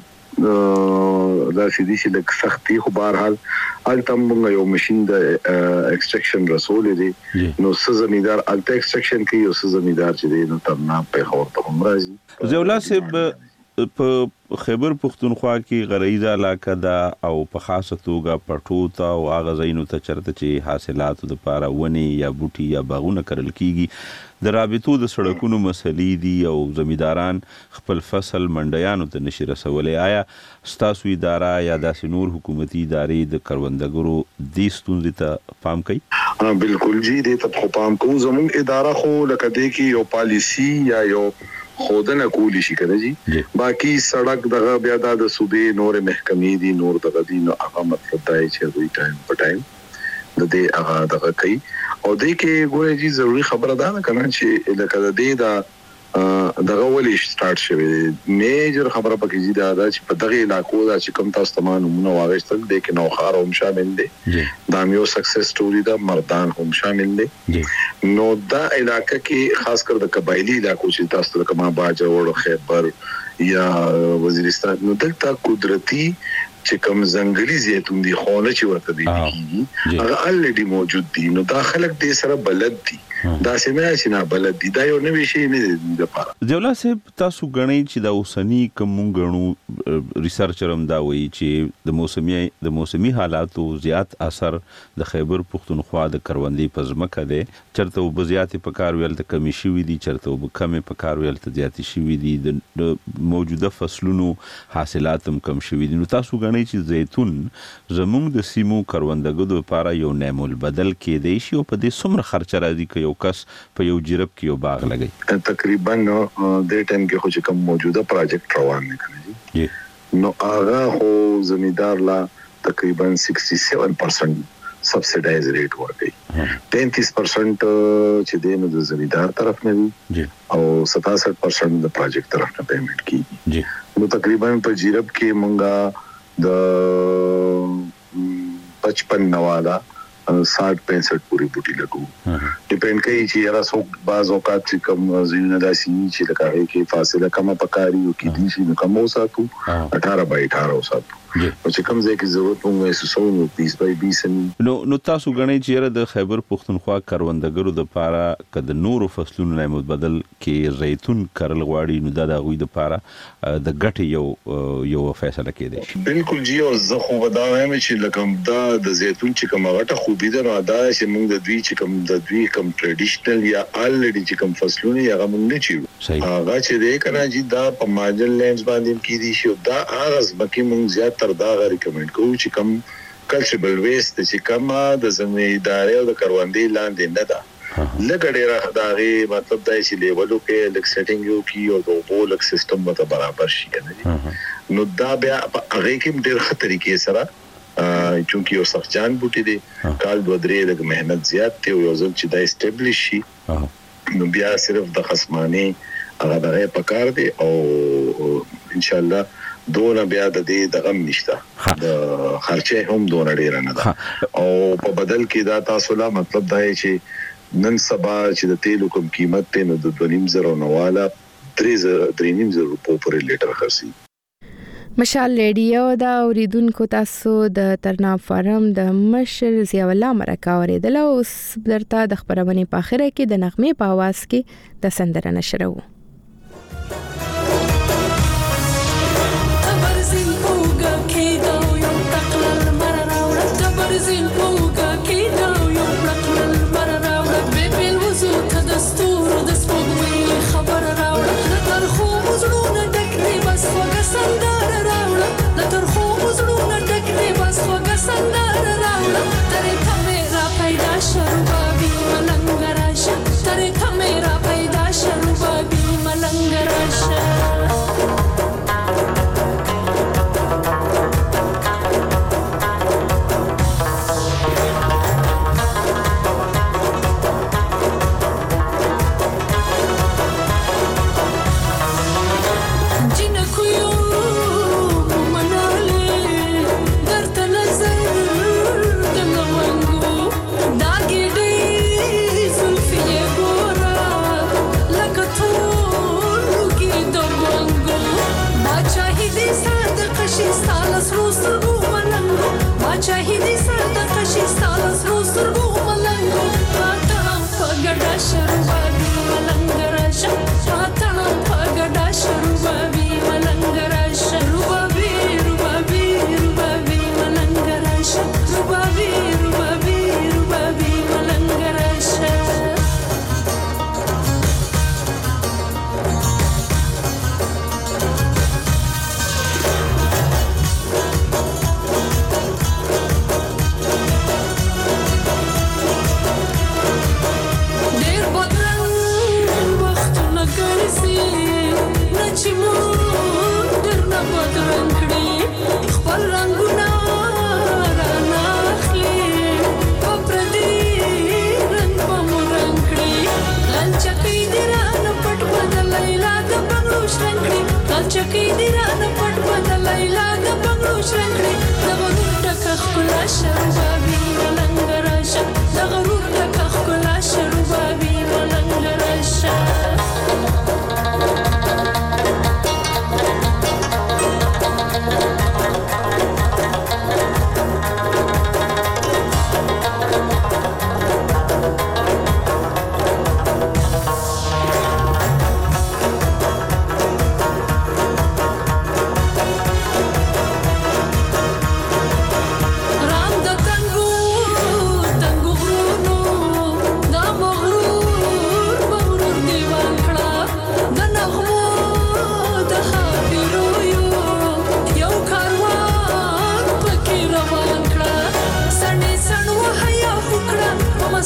دا سیدی چې لږ سختي خو بهر حال الته موږ یو ماشين د ایکستراکشن رسول دي نو څه زمیدار الته ایکستراکشن کوي او څه زمیدار چې دی نو ترنا په خور ته هم راځي. ضیاء الله صاحب په خیبر پښتونخوا کې غریزه علاقه دا او په خاصه توګه پټوتا او هغه زینو ته چرته چې حاصلاتو د پاره ونی یا بوټي یا باغونه کرل کیږي د رابطو د سړکونو مسلې دي او زمیداران خپل فصل منډیانو ته نشي رسولای. آیا ستاسو اداره یا داسې نور حکومتي ادارې د کروندګرو د ستونزې ته پام کوي؟ بالکل جی دې ته پام کوو. زموږ اداره خو لکه دې کې یو پالیسی یا یو خودنه کولی شي کنه جی باقی سړک دغه بیا د صوبې نور محکمې دي نور دغه دي نو هغه مطلب دا چې دوی ټایم په ټایم د دې هغه دغه کوي او دې کې ګورې جی ضروری خبره ده کنه چې لکه د دې دا دغه ولې سٹارټ شوی میجر خبره پکې جی دا چې په دغه علاقو دا چې کوم تاسو تمام نمونه واغښتل دي کې نو خار هم شامل دي دا یو سکسس سټوري دا مردان هم شامل دي نو دا علاقې کې خاص کر د قبایلی علاقو چې تاسو لکه ما باج او خیبر یا وزیرستان نو دلته قدرتي چې کوم ځنګلي زیتون دي خونه چې ورته دي هغه الریډي موجود دي نو دا خلک دې سره بلد دي دا سمه چې نه بلد دي دا یو نوې شی نه دی لپاره جولا صاحب تاسو غنئ چې دا اوسنی کوم غنو ریسرچر هم دا وایي چې د موسمي د موسمي حالاتو زیات اثر د خیبر پختونخوا د کروندې په ځمکه دی چرته وب زیات په کار ویل د کمی شوی دي چرته وب کم په کار ویل ته زیات شوی دي د موجوده فصلونو حاصلات هم کم شوی دي نو تاسو غنئ چې زیتون زموږ د سیمو کروندګرو لپاره یو نعمت بدل کې دی شي او په دې څومره خرچ راځي که یو کس په یو جرب کې یو باغ لګي تقریبا د ټیم کې خو چې کوم موجوده پروجیکټ روان دي کنه نو هغه خو زمیندار لا تقریبا سکسٹی سیون پرسنٹ سبسیډایز ریټ ورکړي تینتیس پرسنٹ چې د نو د زمیندار طرف نه وي او ستاسٹھ پرسنٹ د پروجیکټ طرف نه پیمنٹ کیږي نو تقریبا په جرب کې مونږه د پچپن نوالا ساٹھ پینسٹھ پوری بوٹی لګو ډیپند کوي چې یاره څوک بعض اوقات چې کوم زینه داسي چې لکه کې فاصله کم پکاري او کې دي چې کوم وساتو اٹھارہ بائی اٹھارہ وساتو او چې کوم ځای کې ضرورت مونږه سوسو نو بیس بائی بیس نو نو تاسو غنئ چې یاره د خیبر پختونخوا کروندګرو د پاره کده نورو فصلونو نه متبدل کې زیتون کرل غواړي نو دا د غوي د پاره د ګټ یو یو فیصله کېده شي بالکل جی او زه خو ودا وایم چې لکه دا د زیتون چې کوم غټه خوبي ده نو دا چې موږ د دوی چې کوم د دوی کوم ټریډیشنل یا الریډي چې کوم فصلونه هغه موږ نه چیو هغه چې دې کنه جی دا په مارجن لینز باندې کې دي شو دا اغاز بکې موږ زیات تر دا ریکمند کوو چې کوم کلچربل ویست چې کوم د زمینداري او د کروندې لاندې نه ده لګړې راخداري مطلب دا چې لیولو کې لک سیټینګ یو کی او د بولک سیستم مت برابر شي کنه نو دا بیا هغه کې ډېر خطرې کې سره چونکی یو سخجان بوټي دي کال دوه درې د مهنت زیات دی او یو ځل چې دا اسټابلیش شي نو بیا صرف د خصمانه هغه دغه پکار دی او ان شاء الله دونه بیا د دې د غم نشته د خرچه هم دونه ډیر نه ده او په بدل کې دا تاسو لا مطلب دا چې نن سبا چې د تیلو کوم قیمت ته نو د دونیم زره نواله درې نیم زره په پر لیټر خرسي مشال ریډیو دا اوریدونکو تاسو د ترناب فارم د مشر ضیاء الله مرکه اوریدل او درته د خبرونه په اخره کې د نغمه په आवाज کې د سندره نشرو Shall we be a langarasha? Tare kamera paida shall we be?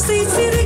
سي